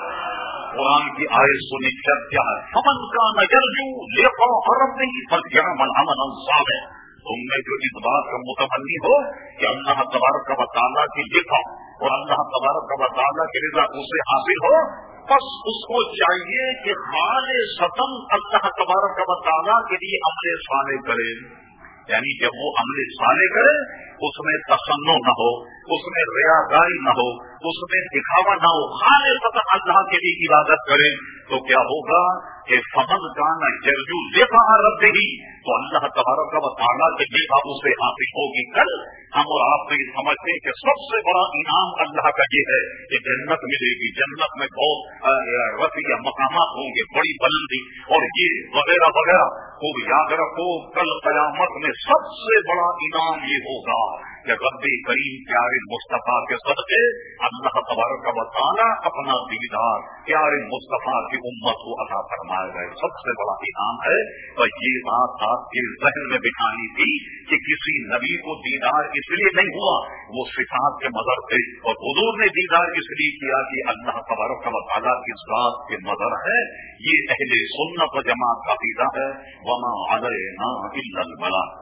قرآن کی آیت سنی کیا ہے؟ فمن کان یرجو لقاء ربہ فلیعمل عملا صالحا۔ تم میں جو اس بات کا متمنی ہو کہ اللہ تبارک و تعالیٰ کی لقاء اور اللہ تبارک و تعالیٰ کی رضا اسے حاصل ہو، بس اس کو چاہیے کہ خالصتاً اللہ تبارک و تعالیٰ کے لیے عمل صالح کرے۔ یعنی جب وہ عمل صالح کرے اس میں تصنع نہ ہو، اس میں ریاکاری نہ ہو، اس میں دکھاوا نہ ہو، خالصتاً اللہ کے لیے عبادت کرے تو کیا ہوگا کہ فمن کان یرجو لقاء ربہ، تو اللہ تبارک و تعالیٰ کے لقاء اسے حاصل ہوگی۔ کل ہم اور آپ یہ سمجھتے ہیں کہ سب سے بڑا انعام اللہ کا یہ ہے کہ جنت ملے گی، جنت میں بہت رفیع مقامات ہوں گے، بڑی بلندی اور یہ وغیرہ وغیرہ۔ خوب یاد رکھو کل قیامت میں سب سے بڑا انعام یہ ہوگا کہ رب کریم پیارے مصطفیٰ کے صدقے اللہ تبارک و تعالیٰ اپنا دیدار پیارے مصطفیٰ کی امت کو عطا فرمائے گئے۔ سب سے بڑا انعام ہے۔ تو یہ بات آپ کے ذہن میں بٹھانی تھی کہ کسی نبی کو دیدار اس لیے نہیں ہوا، وہ صفات کے مظہر تھے، اور حضور نے دیدار اس لیے کیا کہ اللہ تبارک و تعالیٰ کی ذات کے مظہر ہے۔ یہ اہل سنت و جماعت کا عقیدہ ہے۔ وما علینا الا البلاغ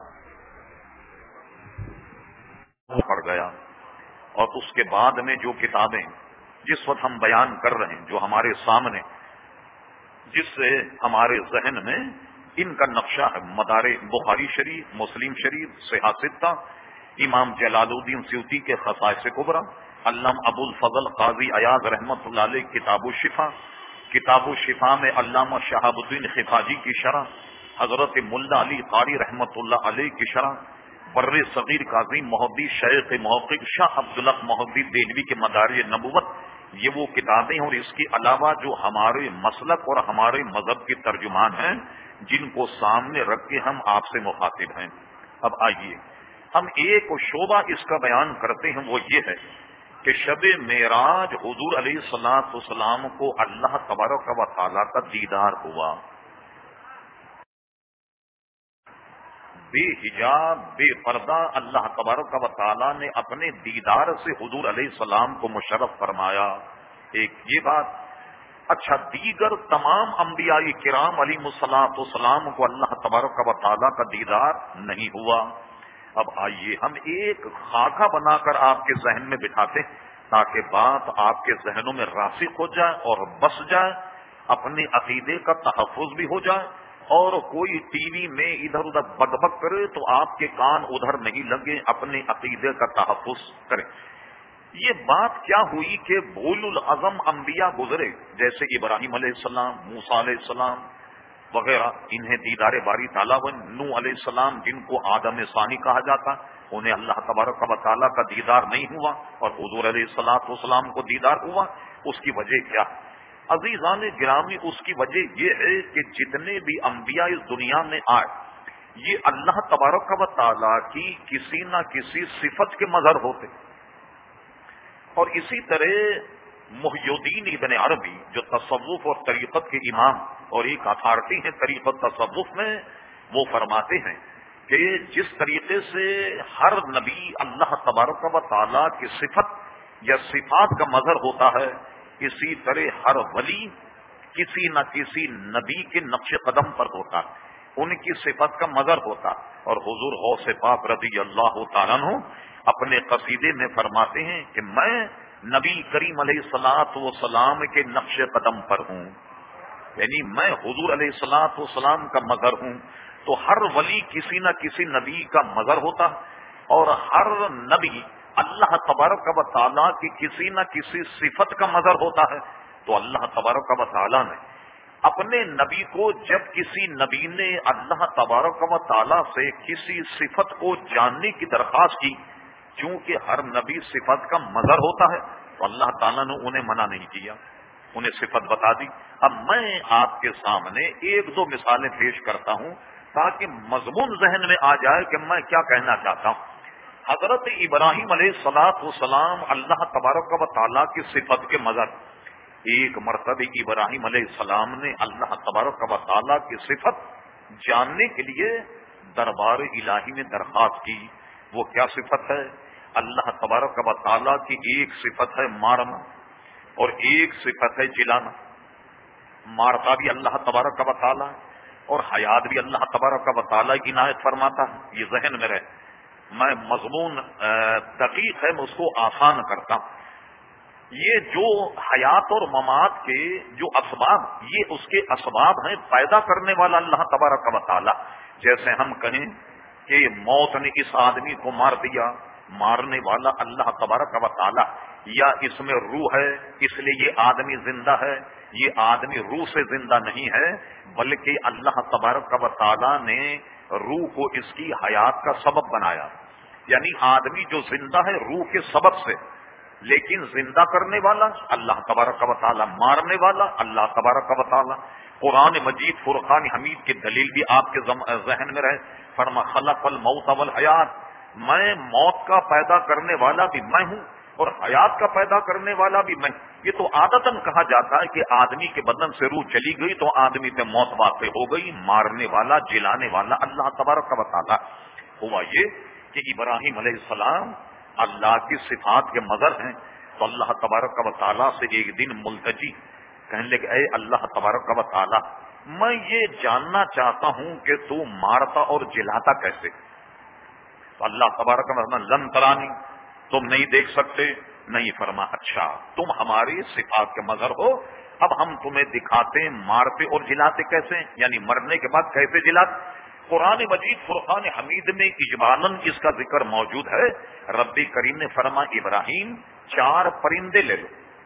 پڑ گیا۔ اور اس کے بعد میں جو کتابیں جس وقت ہم بیان کر رہے ہیں، جو ہمارے سامنے، جس سے ہمارے ذہن میں ان کا نقشہ ہے، مدار بخاری شریف، مسلم شریف، صحاح ستہ، امام جلال الدین سیوطی کے خصائص کبریٰ، علامہ ابو الفضل قاضی ایاز رحمۃ اللہ علیہ کتاب الشفا، کتاب الشفا میں علامہ شہاب الدین خفاجی کی شرح، حضرت ملا علی قاری رحمۃ اللہ علیہ کی شرح، بر صغیر قاضی محدث شیخ محقق شاہ عبدالحق محدث دہلوی کے مدارج نبوت، یہ وہ کتابیں اور اس کے علاوہ جو ہمارے مسلک اور ہمارے مذہب کے ترجمان ہیں، جن کو سامنے رکھ کے ہم آپ سے مخاطب ہیں۔ اب آئیے ہم ایک شعبہ اس کا بیان کرتے ہیں، وہ یہ ہے کہ شب معراج حضور علیہ الصلوۃ والسلام کو اللہ تبارک و تعالیٰ کا دیدار ہوا، بے حجاب بے پردہ اللہ تبارک و تعالیٰ نے اپنے دیدار سے حضور علیہ السلام کو مشرف فرمایا۔ ایک یہ بات۔ اچھا، دیگر تمام انبیاء کرام علیہ الصلوۃ والسلام کو اللہ تبارک و تعالیٰ کا دیدار نہیں ہوا۔ اب آئیے ہم ایک خاکہ بنا کر آپ کے ذہن میں بٹھاتے ہیں تاکہ بات آپ کے ذہنوں میں راسخ ہو جائے اور بس جائے، اپنے عقیدے کا تحفظ بھی ہو جائے، اور کوئی ٹی وی میں ادھر ادھر بک بک کرے تو آپ کے کان ادھر نہیں لگے، اپنے عقیدے کا تحفظ کریں۔ یہ بات کیا ہوئی کہ بول العظم انبیاء گزرے، جیسے ابراہیم علیہ السلام، موسیٰ علیہ السلام وغیرہ، انہیں دیدار باری تعالیٰ ہوئے۔ نوح علیہ السلام جن کو آدم ثانی کہا جاتا، انہیں اللہ تبارک و تعالیٰ کا دیدار نہیں ہوا، اور حضور علیہ الصلوۃ والسلام کو دیدار ہوا۔ اس کی وجہ کیا؟ عزیزان گرامی، اس کی وجہ یہ ہے کہ جتنے بھی انبیاء اس دنیا میں آئے، یہ اللہ تبارک و تعالیٰ کی کسی نہ کسی صفت کے مظہر ہوتے، اور اسی طرح محی الدین ابن عربی جو تصوف اور طریقت کے امام اور ایک اتھارٹی ہیں طریقت تصوف میں، وہ فرماتے ہیں کہ جس طریقے سے ہر نبی اللہ تبارک و تعالیٰ کی صفت یا صفات کا مظہر ہوتا ہے، اسی طرح ہر ولی کسی نہ کسی نبی کے نقش قدم پر ہوتا، ان کی صفت کا مظہر ہوتا۔ اور حضور غوث پاک رضی اللہ تعالیٰ عنہ اپنے قصیدے میں فرماتے ہیں کہ میں نبی کریم علیہ الصلوۃ والسلام کے نقش قدم پر ہوں، یعنی میں حضور علیہ الصلوۃ والسلام کا مظہر ہوں۔ تو ہر ولی کسی نہ کسی نبی کا مظہر ہوتا، اور ہر نبی اللہ تبارک و تعالیٰ کی کسی نہ کسی صفت کا مظہر ہوتا ہے، تو اللہ تبارک و تعالیٰ نے اپنے نبی کو، جب کسی نبی نے اللہ تبارک و تعالیٰ سے کسی صفت کو جاننے کی درخواست کی، چونکہ ہر نبی صفت کا مظہر ہوتا ہے، تو اللہ تعالیٰ نے انہیں منع نہیں کیا، انہیں صفت بتا دی۔ اب میں آپ کے سامنے ایک دو مثالیں پیش کرتا ہوں تاکہ مضمون ذہن میں آ جائے کہ میں کیا کہنا چاہتا ہوں۔ حضرت ابراہیم علیہ السلام اللہ تبارک و تعالیٰ کی صفت کے مظہر، ایک مرتبہ ابراہیم علیہ السلام نے اللہ تبارک و تعالیٰ کی صفت جاننے کے لیے دربار الہی میں درخواست کی۔ وہ کیا صفت ہے؟ اللہ تبارک و تعالیٰ کی ایک صفت ہے مارنا اور ایک صفت ہے جلانا۔ مارتا بھی اللہ تبارک و تعالیٰ اور حیات بھی اللہ تبارک و تعالیٰ کی عنایت فرماتا ہے، یہ ذہن میں رہے۔ میں مضمون دقیق ہے، میں اس کو آسان کرتا ہوں۔ یہ جو حیات اور ممات کے جو اسباب، یہ اس کے اسباب ہیں پیدا کرنے والا اللہ تبارک و تعالیٰ۔ جیسے ہم کہیں کہ موت نے اس آدمی کو مار دیا، مارنے والا اللہ تبارک و تعالیٰ، یا اس میں روح ہے اس لیے یہ آدمی زندہ ہے، یہ آدمی روح سے زندہ نہیں ہے، بلکہ اللہ تبارک و تعالیٰ نے روح کو اس کی حیات کا سبب بنایا۔ یعنی آدمی جو زندہ ہے روح کے سبب سے، لیکن زندہ کرنے والا اللہ تبارک و تعالیٰ، مارنے والا اللہ تبارک و تعالیٰ۔ قرآن مجید فرقان حمید کی دلیل بھی آپ کے ذہن میں رہے، فرما خلق الموت والحیات، میں موت کا پیدا کرنے والا بھی میں ہوں اور حیات کا پیدا کرنے والا بھی میں۔ یہ تو عادتاً کہا جاتا ہے کہ آدمی کے بدن سے روح چلی گئی تو آدمی پہ موت واقع ہو گئی، مارنے والا جلانے والا اللہ تبارک و تعالیٰ۔ ہوا یہ کہ ابراہیم علیہ السلام اللہ کی صفات کے مظہر ہیں، تو اللہ تبارک و تعالیٰ سے ایک دن ملتجی کہنے لگے، اے اللہ تبارک و تعالیٰ، میں یہ جاننا چاہتا ہوں کہ تو مارتا اور جلاتا کیسے؟ تو اللہ تبارک و تعالیٰ لن ترانی، تم نہیں دیکھ سکتے؟ نہیں، فرما اچھا تم ہماری صفات کے مظہر ہو، اب ہم تمہیں دکھاتے ہیں مارتے اور جلاتے کیسے، یعنی مرنے کے بعد کیسے جلاتے۔ قرآن مجید فرقان حمید میں اجمالاً اس کا ذکر موجود ہے۔ رب کریم نے فرما ابراہیم 4 پرندے لے لو۔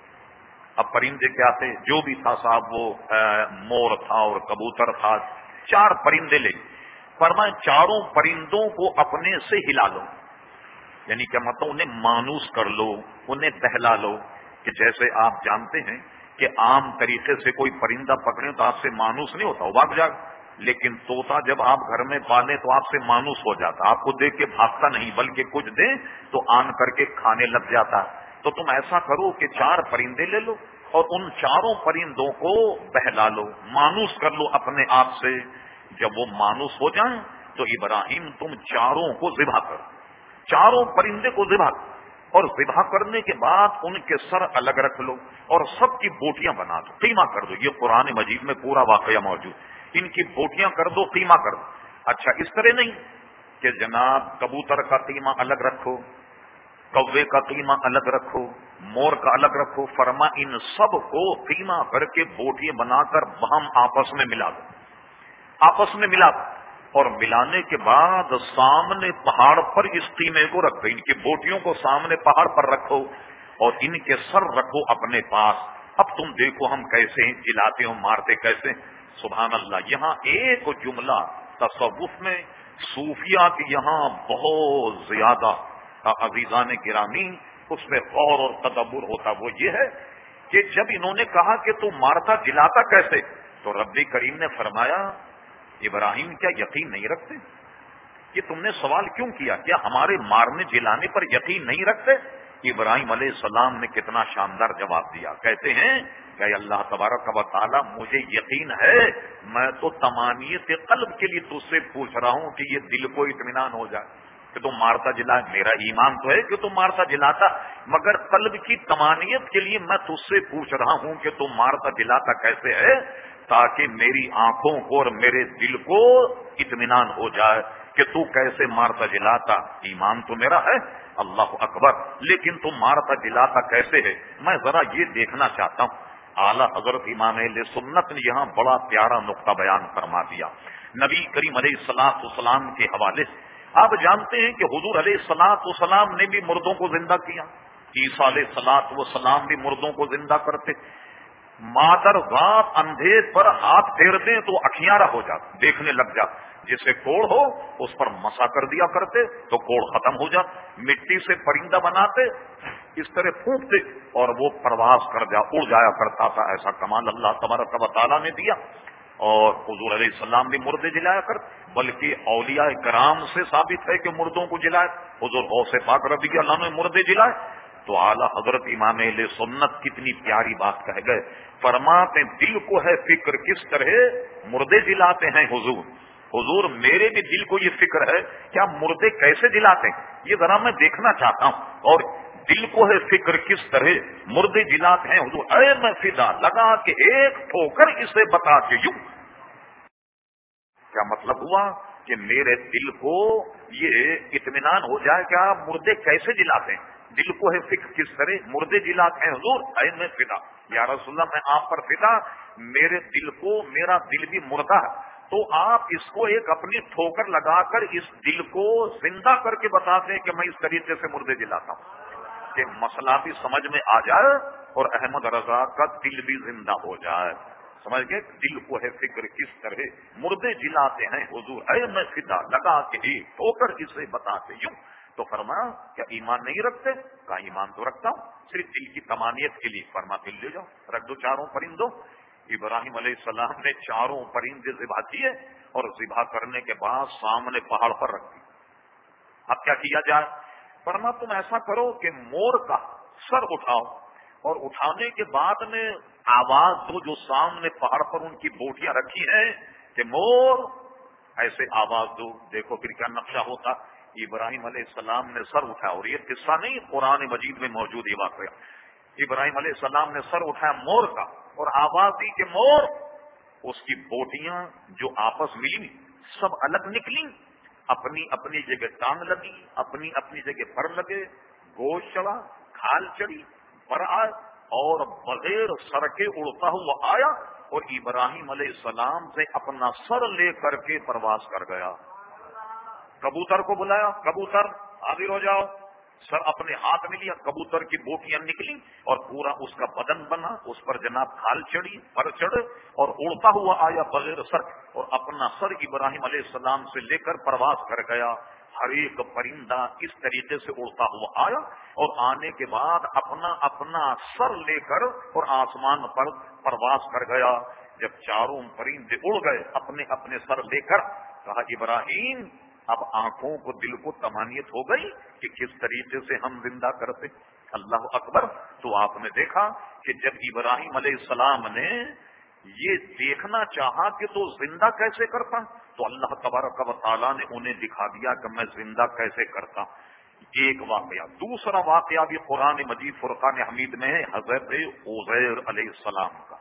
اب پرندے کیا تھے؟ جو بھی تھا صاحب، وہ مور تھا اور کبوتر تھا، 4 پرندے لے لو۔ فرمائے چاروں پرندوں کو اپنے سے ہلا لو، یعنی کیا مطلب انہیں مانوس کر لو، انہیں بہلا لو، کہ جیسے آپ جانتے ہیں کہ عام طریقے سے کوئی پرندہ پکڑے تو آپ سے مانوس نہیں ہوتا، وہ بھاگ جائے، لیکن طوطا جب آپ گھر میں پالیں تو آپ سے مانوس ہو جاتا، آپ کو دیکھ کے بھاگتا نہیں بلکہ کچھ دیں تو آن کر کے کھانے لگ جاتا۔ تو تم ایسا کرو کہ 4 پرندے لے لو اور ان چاروں پرندوں کو بہلا لو، مانوس کر لو اپنے آپ سے۔ جب وہ مانوس ہو جائیں تو ابراہیم تم چاروں کو ذبح کرو، چاروں پرندے کو ذبح کرو، اور ذبح کرنے کے بعد ان کے سر الگ رکھ لو اور سب کی بوٹیاں بنا دو، قیمہ کر دو۔ یہ قرآن مجید میں پورا واقعہ موجود، ان کی بوٹیاں کر دو، قیمہ کر دو۔ اچھا اس طرح نہیں کہ جناب کبوتر کا قیمہ الگ رکھو، کوے کا قیمہ الگ رکھو، مور کا الگ رکھو، فرما ان سب کو قیمہ کر کے بوٹیاں بنا کر ہم آپس میں ملا دو، آپس میں ملا دو، اور ملانے کے بعد سامنے پہاڑ پر اس قیمے کو رکھ دو، ان کی بوٹیوں کو سامنے پہاڑ پر رکھو اور ان کے سر رکھو اپنے پاس۔ اب تم دیکھو ہم کیسے جلاتے ہوں، مارتے کیسے۔ سبحان اللہ، یہاں ایک جملہ تصوف میں صوفیہ کی یہاں بہت زیادہ عزیزان گرامی اس میں غور اور تدبر ہوتا، وہ یہ ہے کہ جب انہوں نے کہا کہ تو مارتا جلاتا کیسے، تو رب کریم نے فرمایا ابراہیم کیا یقین نہیں رکھتے؟ یہ تم نے سوال کیوں کیا؟ کیا ہمارے مارنے جلانے پر یقین نہیں رکھتے؟ ابراہیم علیہ السلام نے کتنا شاندار جواب دیا، کہتے ہیں کہ اللہ تبارک و تعالیٰ مجھے یقین ہے، میں تو تمانیت قلب کے لیے تجھ سے پوچھ رہا ہوں کہ یہ دل کو اطمینان ہو جائے کہ تم مارتا جلا، میرا ایمان تو ہے کہ تم مارتا جلاتا، مگر قلب کی تمانیت کے لیے میں تجھ سے پوچھ رہا ہوں کہ تم مارتا جلاتا کیسے ہے، تاکہ میری آنکھوں کو اور میرے دل کو اطمینان ہو جائے کہ تو کیسے مارتا جلاتا۔ ایمان تو میرا ہے، اللہ اکبر، لیکن تم مارتا جلاتا کیسے ہے، میں ذرا یہ دیکھنا چاہتا ہوں۔ اعلیٰ حضرت امام اہل سنت نے یہاں بڑا پیارا نقطہ بیان فرما دیا۔ نبی کریم علیہ السلام کے حوالے سے آپ جانتے ہیں کہ حضور علیہ الصلوۃ والسلام نے بھی مردوں کو زندہ کیا، عیسیٰ علیہ الصلوۃ والسلام بھی مردوں کو زندہ کرتے۔ مادر باپ اندھے پر ہاتھ پھیر دیں تو اکھیارا ہو جاتا، دیکھنے لگ جاتا، جسے کوڑ ہو اس پر مسا کر دیا کرتے تو کوڑ ختم ہو جاتا، مٹی سے پرندہ بناتے اس طرح پھونکتے اور وہ پرواز اڑ جایا کرتا تھا۔ ایسا کمال اللہ تبارک و تعالیٰ نے دیا۔ اور حضور علیہ السلام بھی مردے جلایا کرتے، بلکہ اولیاء کرام سے ثابت ہے کہ مردوں کو جلائے۔ حضور غوث پاک رضی اللہ عنہ نے مردے جلائے تو اعلیٰ حضرت امام اہل سنت کتنی پیاری بات کہہ گئے، فرماتے دل کو ہے فکر کس طرح مردے جلاتے ہیں حضور میرے بھی دل کو یہ فکر ہے کیا مردے کیسے جلاتے ہیں، یہ ذرا میں دیکھنا چاہتا ہوں۔ اور دل کو ہے فکر کس طرح مردے جلاتے ہیں حضور، اے میں فدا لگا کہ ایک ٹھوکر اسے بتا کے یوں۔ کیا مطلب ہوا کہ میرے دل کو یہ اطمینان ہو جائے کہ آپ مردے کیسے جلاتے ہیں، دل کو ہے فکر کس طرح مردے جلاتے ہیں حضور، اے میں فدا یا رسول اللہ میں آپ پر فدا، میرے دل کو، میرا دل بھی مردہ ہے تو آپ اس کو ایک اپنی ٹھوکر لگا کر اس دل کو زندہ کر کے بتاتے ہیں کہ میں اس طریقے سے مردے جلاتا ہوں کہ مسئلہ بھی سمجھ میں آ جائے اور احمد رضا کا دل بھی زندہ ہو جائے۔ سمجھ گئے، دل کو ہے فکر کس طرح مردے جلاتے ہیں حضور، اے میں فدا لگا کے ہی ٹھوکر اسے بتاتے یوں۔ تو فرمایا کیا ایمان نہیں رکھتے؟ کہا ایمان تو رکھتا ہوں، صرف دل کی تمانیت کے لیے۔ فرما دل لے جاؤ، رکھ دو چاروں پرندوں۔ ابراہیم علیہ السلام نے چاروں پرندے ذبح کیے اور ذبح کرنے کے بعد سامنے پہاڑ پر رکھ دی۔ اب کیا کیا جائے؟ فرما تم ایسا کرو کہ مور کا سر اٹھاؤ اور اٹھانے کے بعد میں آواز دو، جو سامنے پہاڑ پر ان کی بوٹیاں رکھی ہیں کہ مور، ایسے آواز دو۔ دیکھو پھر کیا نقشہ ہوتا۔ ابراہیم علیہ السلام نے سر اٹھایا، اور یہ قصہ نہیں قرآن مجید میں موجود یہ واقعہ۔ ابراہیم علیہ السلام نے سر اٹھایا مور کا اور آواز دی کہ مور، اس کی بوٹیاں جو آپس ملی سب الگ نکلی، اپنی اپنی جگہ ٹانگ لگی، اپنی اپنی جگہ پر لگے، گوشت چڑھا، کھال چڑھی، پر آئے اور بغیر سر کے اڑتا ہوا آیا اور ابراہیم علیہ السلام سے اپنا سر لے کر کے پرواز کر گیا۔ کبوتر کو بلایا، کبوتر حاضر ہو جاؤ، سر اپنے ہاتھ میں لیا، کبوتر کی بوٹیاں نکلی اور پورا اس کا بدن بنا، اس پر جناب کھال چڑھی، پر چڑھ اور اڑتا ہوا آیا بغیر سر، اور اپنا سر ابراہیم علیہ السلام سے لے کر پرواز کر گیا۔ ہر ایک پرندہ اس طریقے سے اڑتا ہوا آیا اور آنے کے بعد اپنا اپنا سر لے کر اور آسمان پر پرواز کر گیا۔ جب چاروں پرندے اڑ گئے اپنے اپنے سر لے کر، کہا ابراہیم اب آنکھوں کو دل کو تمانیت ہو گئی کہ کس طریقے سے ہم زندہ کرتے۔ اللہ اکبر۔ تو آپ نے دیکھا کہ جب ابراہیم علیہ السلام نے یہ دیکھنا چاہا کہ تو زندہ کیسے کرتا، تو اللہ تبارک و تعالیٰ نے انہیں دکھا دیا کہ میں زندہ کیسے کرتا۔ ایک واقعہ۔ دوسرا واقعہ بھی قرآن مجید فرقان حمید میں ہے، حضرت عزیر علیہ السلام کا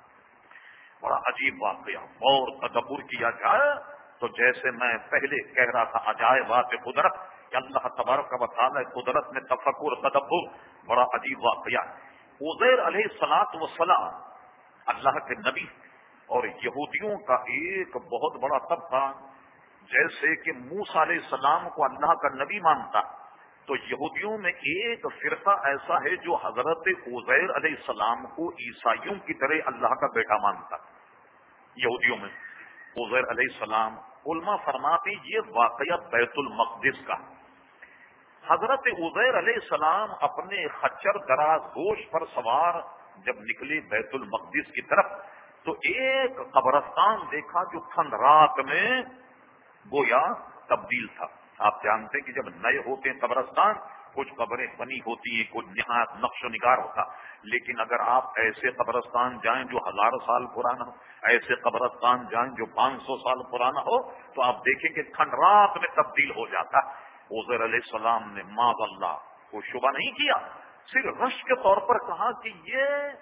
بڑا عجیب واقعہ۔ اور تدبر کیا جائے تو جیسے میں پہلے کہہ رہا تھا عجائبات قدرت کہ اللہ تبارک و تعالیٰ قدرت میں تفکر تدبر، بڑا عجیب واقعہ۔ عزیر علیہ السلام اللہ کے نبی اور یہودیوں کا ایک بہت بڑا طبقہ، جیسے کہ موسیٰ علیہ السلام کو اللہ کا نبی مانتا، تو یہودیوں میں ایک فرقہ ایسا ہے جو حضرت عزیر علیہ السلام کو عیسائیوں کی طرح اللہ کا بیٹا مانتا۔ یہودیوں میں عزیر علیہ السلام، علماء فرماتے یہ واقعہ بیت المقدس کا۔ حضرت عزیر علیہ السلام اپنے خچر دراز گوش پر سوار جب نکلے بیت المقدس کی طرف تو ایک قبرستان دیکھا جو کھنڈرات میں گویا تبدیل تھا۔ آپ جانتے ہیں کہ جب نئے ہوتے ہیں قبرستان، کچھ قبریں بنی ہوتی ہیں، کچھ نہایت نقش و نگار ہوتا، لیکن اگر آپ ایسے قبرستان جائیں جو 1000 سال پرانا ہو، ایسے قبرستان جائیں جو 500 سال پرانا ہو، تو آپ دیکھیں کہ کھنڈرات میں تبدیل ہو جاتا۔ عزیر علیہ السلام نے معاذ اللہ کو شبہ نہیں کیا، صرف رش کے طور پر کہا کہ یہ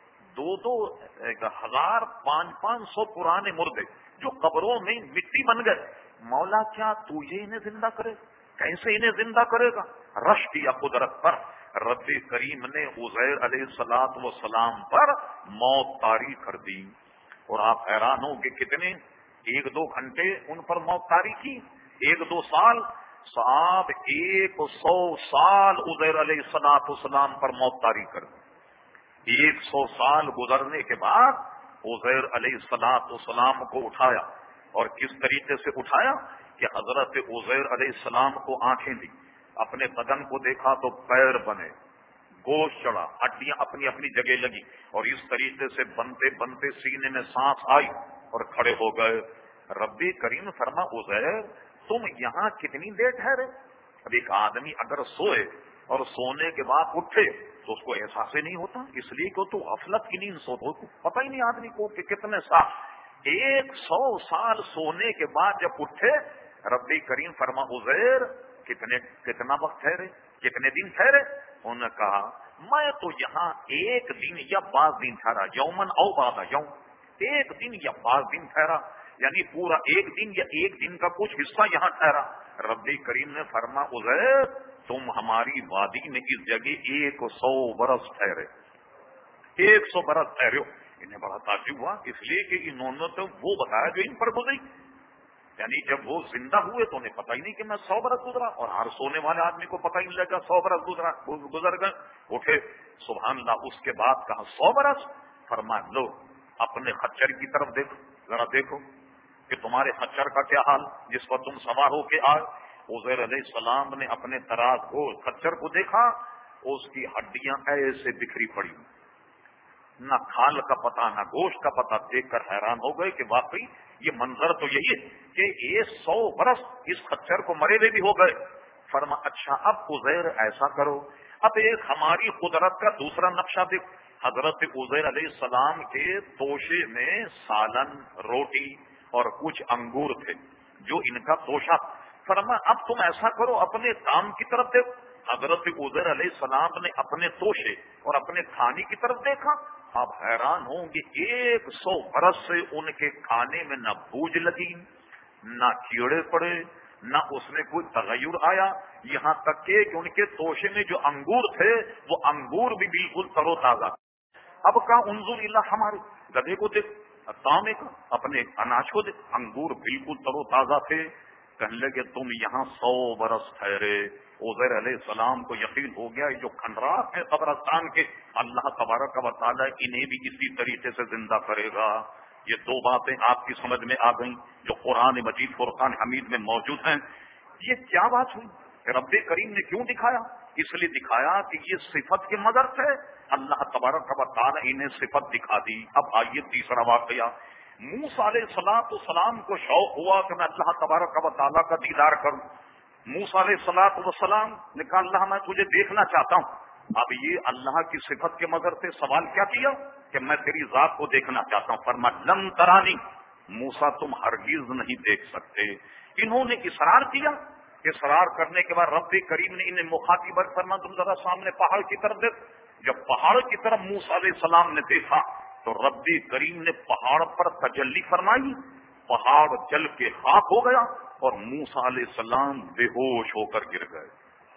2000 500 پرانے مردے جو قبروں میں مٹی بن گئے، مولا کیا تو یہ انہیں زندہ کرے؟ کیسے انہیں زندہ کرے گا؟ رش کیا قدرت پر۔ رب کریم نے عزیر علیہ السلام پر موت طاری کر دی، اور آپ حیران ہوں کہ کتنے 1-2 گھنٹے ان پر موت طاری کی، 1-2 سال صاحب 100 سال عزیر علیہ السلام پر موت طاری کر دی۔ 100 سال گزرنے کے بعد عزیر علیہ السلام کو اٹھایا، اور کس طریقے سے اٹھایا کہ حضرت عزیر علیہ السلام کو آنکھیں دی، اپنے بدن کو دیکھا تو پیر بنے، گوشت چڑھا، ہڈیاں اپنی اپنی جگہ لگی، اور اس طریقے سے بنتے بنتے سینے میں سانس آئی اور کھڑے ہو گئے۔ ربی کریم فرما عزیر تم یہاں کتنی دیر ٹھہرے؟ اب ایک آدمی اگر سوئے اور سونے کے بعد اٹھے تو اس کو احساس ہی نہیں ہوتا، اس لیے کہ تو غفلت کی نیند سو تو پتہ ہی نہیں آدمی کو کہ کتنے سال، 100 سال سونے کے بعد جب اٹھے ربی کریم فرما عزیر کتنا وقت ٹھہرے، کتنے دن ٹھہرے؟ انہوں نے کہا میں تو یہاں 1 دن یا 12 دن ٹھہرا، یومن او بعد یوم، 1 دن یا 12 دن ٹھہرا، یعنی پورا 1 دن یا 1 دن کا کچھ حصہ یہاں ٹھہرا۔ ربی کریم نے فرما عزیر تم ہماری وادی میں اس جگہ 100 برس ٹھہرے، 100 برس ٹھہرے ہو۔ انہیں بڑا تعجب ہوا، اس لیے کہ انہوں نے تو وہ بتایا جو ان پر گزری، یعنی جب وہ زندہ ہوئے تو انہیں پتہ ہی نہیں کہ میں 100 برس گزرا، اور ہر سونے والے آدمی کو پتہ ہی نہیں لگا 100 برس گزر گئے۔ اٹھے سبحان اللہ، اس کے بعد کہا 100 برس، فرمایا لو اپنے خچر کی طرف دیکھو، ذرا دیکھو کہ تمہارے خچر کا کیا حال جس پر تم سوار ہو کے آئے۔ عزیر علیہ السلام نے اپنے تراز کو خچر کو دیکھا، اس کی ہڈیاں ایسے بکھری پڑی، نہ کھال کا پتہ نہ گوشت کا پتہ، دیکھ کر حیران ہو گئے کہ واقعی یہ منظر تو یہی ہے کہ 100 برس اس خچر کو مرے ہوئے بھی ہو گئے۔ فرما اچھا اب عزیر ایسا کرو، اب ایک ہماری قدرت کا دوسرا نقشہ دیکھ۔ حضرت عزیر علیہ السلام کے توشے میں سالن، روٹی اور کچھ انگور تھے جو ان کا توشہ۔ فرما اب تم ایسا کرو اپنے کام کی طرف دیکھو۔ حضرت عزیر علیہ السلام نے اپنے توشے اور اپنے کھانے کی طرف دیکھا، آپ حیران ہوں گے 100 برس سے ان کے کھانے میں نہ بوجھ لگی، نہ کیڑے پڑے، نہ اس میں کوئی تغیر آیا، یہاں تک کہ ان کے توشے میں جو انگور تھے وہ انگور بھی بالکل تر و تازہ۔ اب کہا انظر الی ہمارے گدھے کو دیکھ، تامے کا اپنے اناج کو دیکھ، انگور بالکل تر و تازہ تھے۔ کہنے لگے تم یہاں 100 برس ٹھہرے۔ عزیر علیہ السلام کو یقین ہو گیا جو کھنڈرات ہیں قبرستان کے، اللہ تبارک و تعالی انہیں بھی اسی طریقے سے زندہ کرے گا۔ یہ 2 باتیں آپ کی سمجھ میں آ گئیں جو قرآن مجید فرقان حمید میں موجود ہیں۔ یہ کیا بات ہوئی کہ رب کریم نے کیوں دکھایا؟ اس لیے دکھایا کہ یہ صفت کے مدد سے اللہ تبارک و تعالی انہیں صفت دکھا دی۔ اب آئیے تیسرا واقعہ۔ موسیٰ علیہ السلام کو شوق ہوا کہ میں اللہ تبارک و تعالیٰ کا دیدار کروں۔ موسیٰ علیہ السلام نے کہا اللہ میں تجھے دیکھنا چاہتا ہوں۔ اب یہ اللہ کی صفت کے مظہر سے سوال کیا کیا کہ میں تیری ذات کو دیکھنا چاہتا ہوں۔ فرمایا لن ترانی، موسیٰ تم ہرگز نہیں دیکھ سکتے۔ انہوں نے اصرار کیا، اصرار کرنے کے بعد رب کریم نے انہیں مخاطب فرمایا تم ذرا سامنے پہاڑ کی طرف دیکھ۔ جب پہاڑ کی طرف موسیٰ علیہ السلام نے دیکھا تو رب کریم نے پہاڑ پر تجلی فرمائی، پہاڑ جل کے خاک ہو گیا اور موسیٰ علیہ السلام بے ہوش ہو کر گر گئے،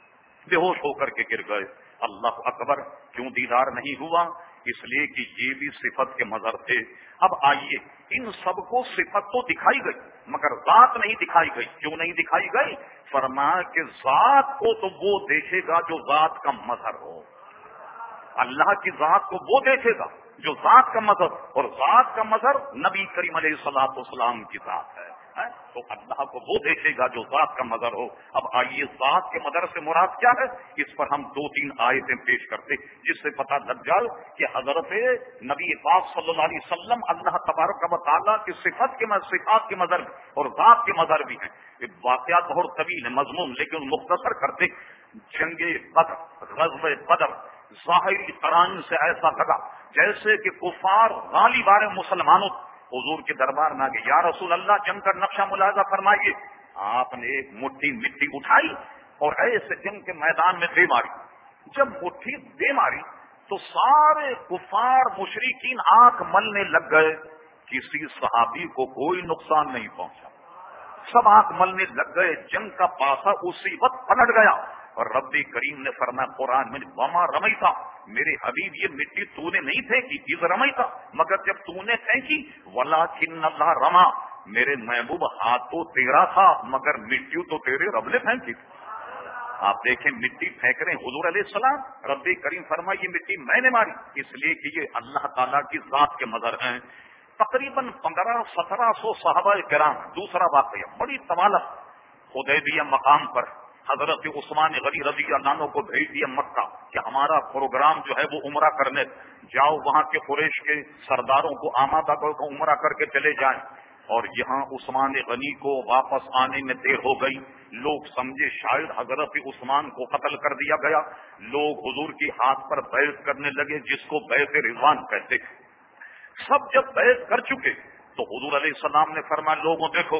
بے ہوش ہو کر کے گر گئے۔ اللہ اکبر، کیوں دیدار نہیں ہوا؟ اس لیے کہ یہ بھی صفت کے مظہر تھے۔ اب آئیے ان سب کو صفت تو دکھائی گئی مگر ذات نہیں دکھائی گئی۔ کیوں نہیں دکھائی گئی؟ فرمایا کہ ذات کو تو وہ دیکھے گا جو ذات کا مظہر ہو، اللہ کی ذات کو وہ دیکھے گا جو ذات کا مظہر، اور ذات کا مظہر نبی کریم علیہ السلام کی ذات ہے، تو اللہ کو وہ دیکھے گا جو ذات کا مظہر ہو۔ اب آئیے ذات کے مظہر سے مراد کیا ہے؟ اس پر ہم 2-3 آیتیں پیش کرتے جس سے پتہ لگ جائے کہ حضرت نبی پاک صلی اللہ علیہ وسلم اللہ تبارک و تعالیٰ کی صفات کے مظہر اور ذات کے مظہر بھی ہیں۔ یہ واقعات بہت طویل ہے، مضمون لیکن مختصر کرتے۔ جنگ بدر، غزوہ بدر ظاہری قرائن سے ایسا لگا جیسے کہ کفار غالب آ رہے مسلمانوں، حضور کے دربار میں آگے یا رسول اللہ جنگ کا نقشہ ملاحظہ فرمائیے۔ آپ نے ایک مٹھی مٹی اٹھائی اور ایسے جنگ کے میدان میں دے ماری۔ جب مٹھی دے ماری تو سارے کفار مشرکین آنکھ ملنے لگ گئے، کسی صحابی کو کوئی نقصان نہیں پہنچا، سب آنکھ ملنے لگ گئے۔ جنگ کا پاسا اسی وقت پلٹ گیا اور رب کریم نے فرمایا قرآن میں وما رمیتا، میرے حبیب یہ مٹی تو نے نہیں پھینکی، اذ رمیتا، مگر جب تو نے پھینکی، ولکن اللہ رما، میرے محبوب ہاتھ تو تیرا تھا مگر مٹی تو تیرے رب نے پھینکی تھی. آپ دیکھیں مٹی پھینک رہے ہیں حضور علیہ السلام. رب کریم فرمائے یہ مٹی میں نے ماری، اس لیے کہ یہ اللہ تعالیٰ کی ذات کے مظہر ہیں. تقریباً 1500-1700 صحابہ کرام. دوسرا واقعہ بڑی طوالت، حدیبیہ مقام پر حضرت عثمان غنی رضی اللہ عنہ کو بھیج دیا مکہ کہ ہمارا پروگرام جو ہے وہ عمرہ کرنے جاؤ، وہاں کے قریش کے سرداروں کو آمادہ کر کے عمرہ کر کے چلے جائیں. اور یہاں عثمان غنی کو واپس آنے میں دیر ہو گئی. لوگ سمجھے شاید حضرت عثمان کو قتل کر دیا گیا. لوگ حضور کی ہاتھ پر بیعت کرنے لگے، جس کو بیعت رضوان کہتے ہیں. سب جب بیعت کر چکے تو حضور علیہ السلام نے فرمایا لوگوں دیکھو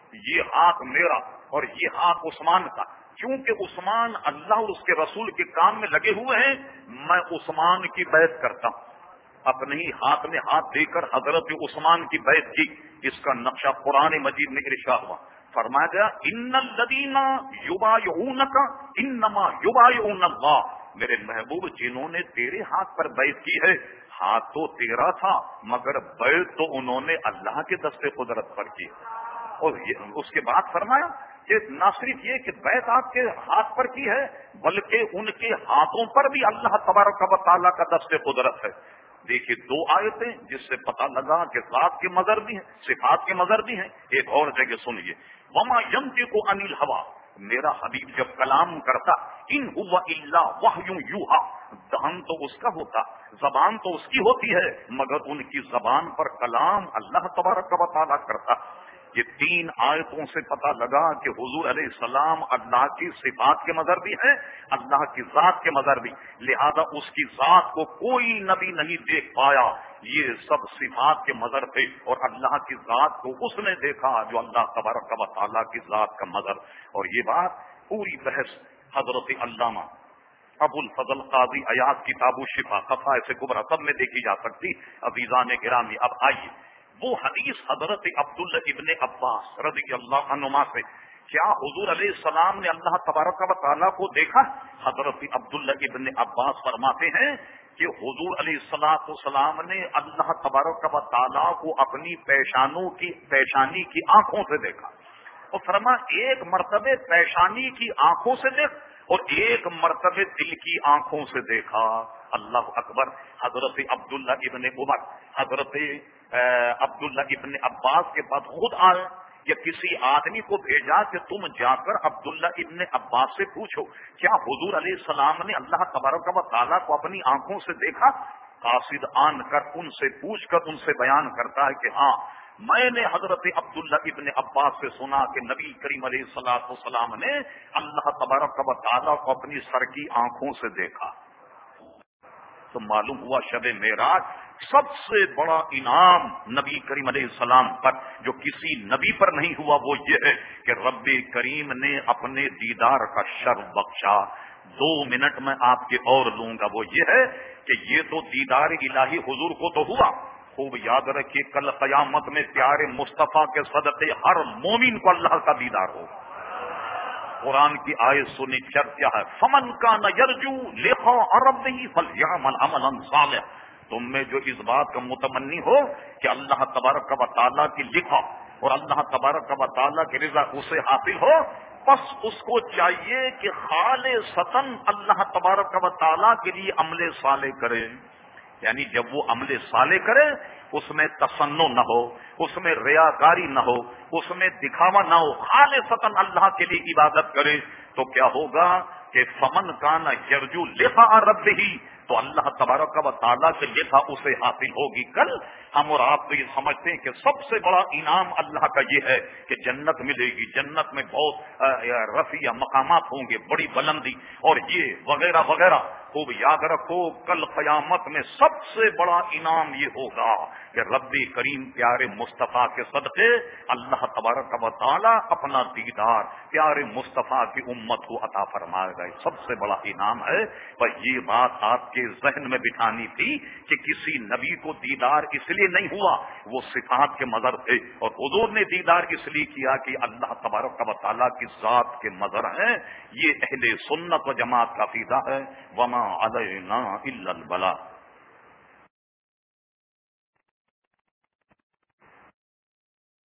یہ ہاتھ میرا اور یہ ہاتھ عثمان کا، کیونکہ عثمان اللہ اور اس کے رسول کے کام میں لگے ہوئے ہیں، میں عثمان کی بیعت کرتا ہوں. اپنے ہی ہاتھ میں ہاتھ دے کر حضرت عثمان کی بیعت کی. اس کا نقشہ قرآن مجید میں ارشاد ہوا، فرمایا گیا ان الذین یبایعونک انما یبایعون اللہ. میرے محبوب جنہوں نے تیرے ہاتھ پر بیعت کی ہے، ہاتھ تو تیرا تھا مگر بیعت تو انہوں نے اللہ کے دست قدرت پر کی. اور اس کے بعد فرمایا کہ نہ صرف یہ کہ بیعت آپ کے ہاتھ پر کی ہے بلکہ ان کے ہاتھوں پر بھی اللہ تبارک و تعالیٰ کا دست قدرت ہے. دیکھیے دو آیتیں جس سے پتہ لگا کہ ذات کے مظہر بھی ہیں، صفات کے مظہر بھی ہیں. ایک اور جگہ سنیے، وما ينطق عن الهوى، میرا حبیب جب کلام کرتا ان هو الا وحی یوحى، دہن تو اس کا ہوتا، زبان تو اس کی ہوتی ہے، مگر ان کی زبان پر کلام اللہ تبارک و تعالیٰ کرتا. یہ تین آیتوں سے پتہ لگا کہ حضور علیہ السلام اللہ کی صفات کے مظہر بھی ہیں، اللہ کی ذات کے مظہر بھی. لہذا اس کی ذات کو کوئی نبی نہیں دیکھ پایا. یہ سب صفات کے مظہر تھے اور اللہ کی ذات کو اس نے دیکھا جو اللہ تبارک و تعالیٰ کی ذات کا مظہر. اور یہ بات پوری بحث حضرت علامہ ابو الفضل قاضی عیاض کتاب الشفا خصائص کبریٰ سب میں دیکھی جا سکتی. عزیزان گرامی، اب آئیے وہ حدیث حضرت عبداللہ ابن عباس رضی اللہ عنہما سے، کیا حضور علیہ السلام نے اللہ تبارک و تعالیٰ کو دیکھا؟ حضرت عبداللہ ابن عباس فرماتے ہیں کہ حضور علیہ السلام نے اللہ تبارک و تعالیٰ کو اپنی پیشانی کی آنکھوں سے دیکھا. اور فرما ایک مرتبہ پیشانی کی آنکھوں سے دیکھ اور ایک مرتبہ دل کی آنکھوں سے دیکھا. اللہ اکبر. حضرت عبداللہ ابن عمر حضرت عبداللہ ابن عباس کے بعد خود آئے یا کسی آدمی کو بھیجا کہ تم جا کر عبداللہ ابن عباس سے پوچھو کیا حضور علیہ السلام نے اللہ تبارک و تعالیٰ کو اپنی آنکھوں سے دیکھا؟ قاصد آن کر ان سے پوچھ کر ان سے بیان کرتا ہے کہ ہاں میں نے حضرت عبداللہ ابن عباس سے سنا کہ نبی کریم علیہ الصلوۃ والسلام نے اللہ تبارک و تعالیٰ کو اپنی سر کی آنکھوں سے دیکھا. تو معلوم ہوا شب معراج سب سے بڑا انعام نبی کریم علیہ السلام پر جو کسی نبی پر نہیں ہوا وہ یہ ہے کہ رب کریم نے اپنے دیدار کا شرف بخشا. 2 منٹ میں آپ کے اور لوں گا. وہ یہ ہے کہ یہ تو دیدار الہی حضور کو تو ہوا. خوب یاد رکھیے کل قیامت میں پیارے مصطفیٰ کے صدقے ہر مومن کو اللہ کا دیدار ہو. قرآن کی آیت سنی شرط کیا ہے؟ فمن کان یرجو لقاء ربہ فلیعمل عملا صالحا. تم میں جو اس بات کا متمنی ہو کہ اللہ تبارک و تعالیٰ کی لقاء اور اللہ تبارک و تعالیٰ کی رضا اسے حاصل ہو، بس اس کو چاہیے کہ خالصتاً اللہ تبارک و تعالیٰ کے لیے عمل صالح کرے. یعنی جب وہ عمل صالح کرے اس میں تصنع نہ ہو، اس میں ریاکاری نہ ہو، اس میں دکھاوا نہ ہو، خالصتاً اللہ کے لیے عبادت کرے تو کیا ہوگا کہ فمن کان یرجو لقاء ربہ، تو اللہ تبارک و تعالیٰ کے لقاء اسے حاصل ہوگی. کل ہم اور آپ تو یہ سمجھتے ہیں کہ سب سے بڑا انعام اللہ کا یہ ہے کہ جنت ملے گی، جنت میں بہت رفیع مقامات ہوں گے، بڑی بلندی اور یہ وغیرہ وغیرہ. خوب یاد رکھو کل قیامت میں سب سے بڑا انعام یہ ہوگا کہ رب کریم پیارے مصطفیٰ کے صدقے اللہ تبارک و تعالیٰ اپنا دیدار پیارے مصطفیٰ کی امت کو عطا فرمائے گا. سب سے بڑا انعام ہے. پر یہ بات آپ کے ذہن میں بٹھانی تھی کہ کسی نبی کو دیدار اس لیے نہیں ہوا، وہ صفات کے مظہر تھے اور حضور نے دیدار اس لیے کیا کہ اللہ تبارک و تعالیٰ کی ذات کے مظہر ہیں. یہ اہل سنت و جماعت کا عقیدہ ہے. وما علینا الا البلاغ.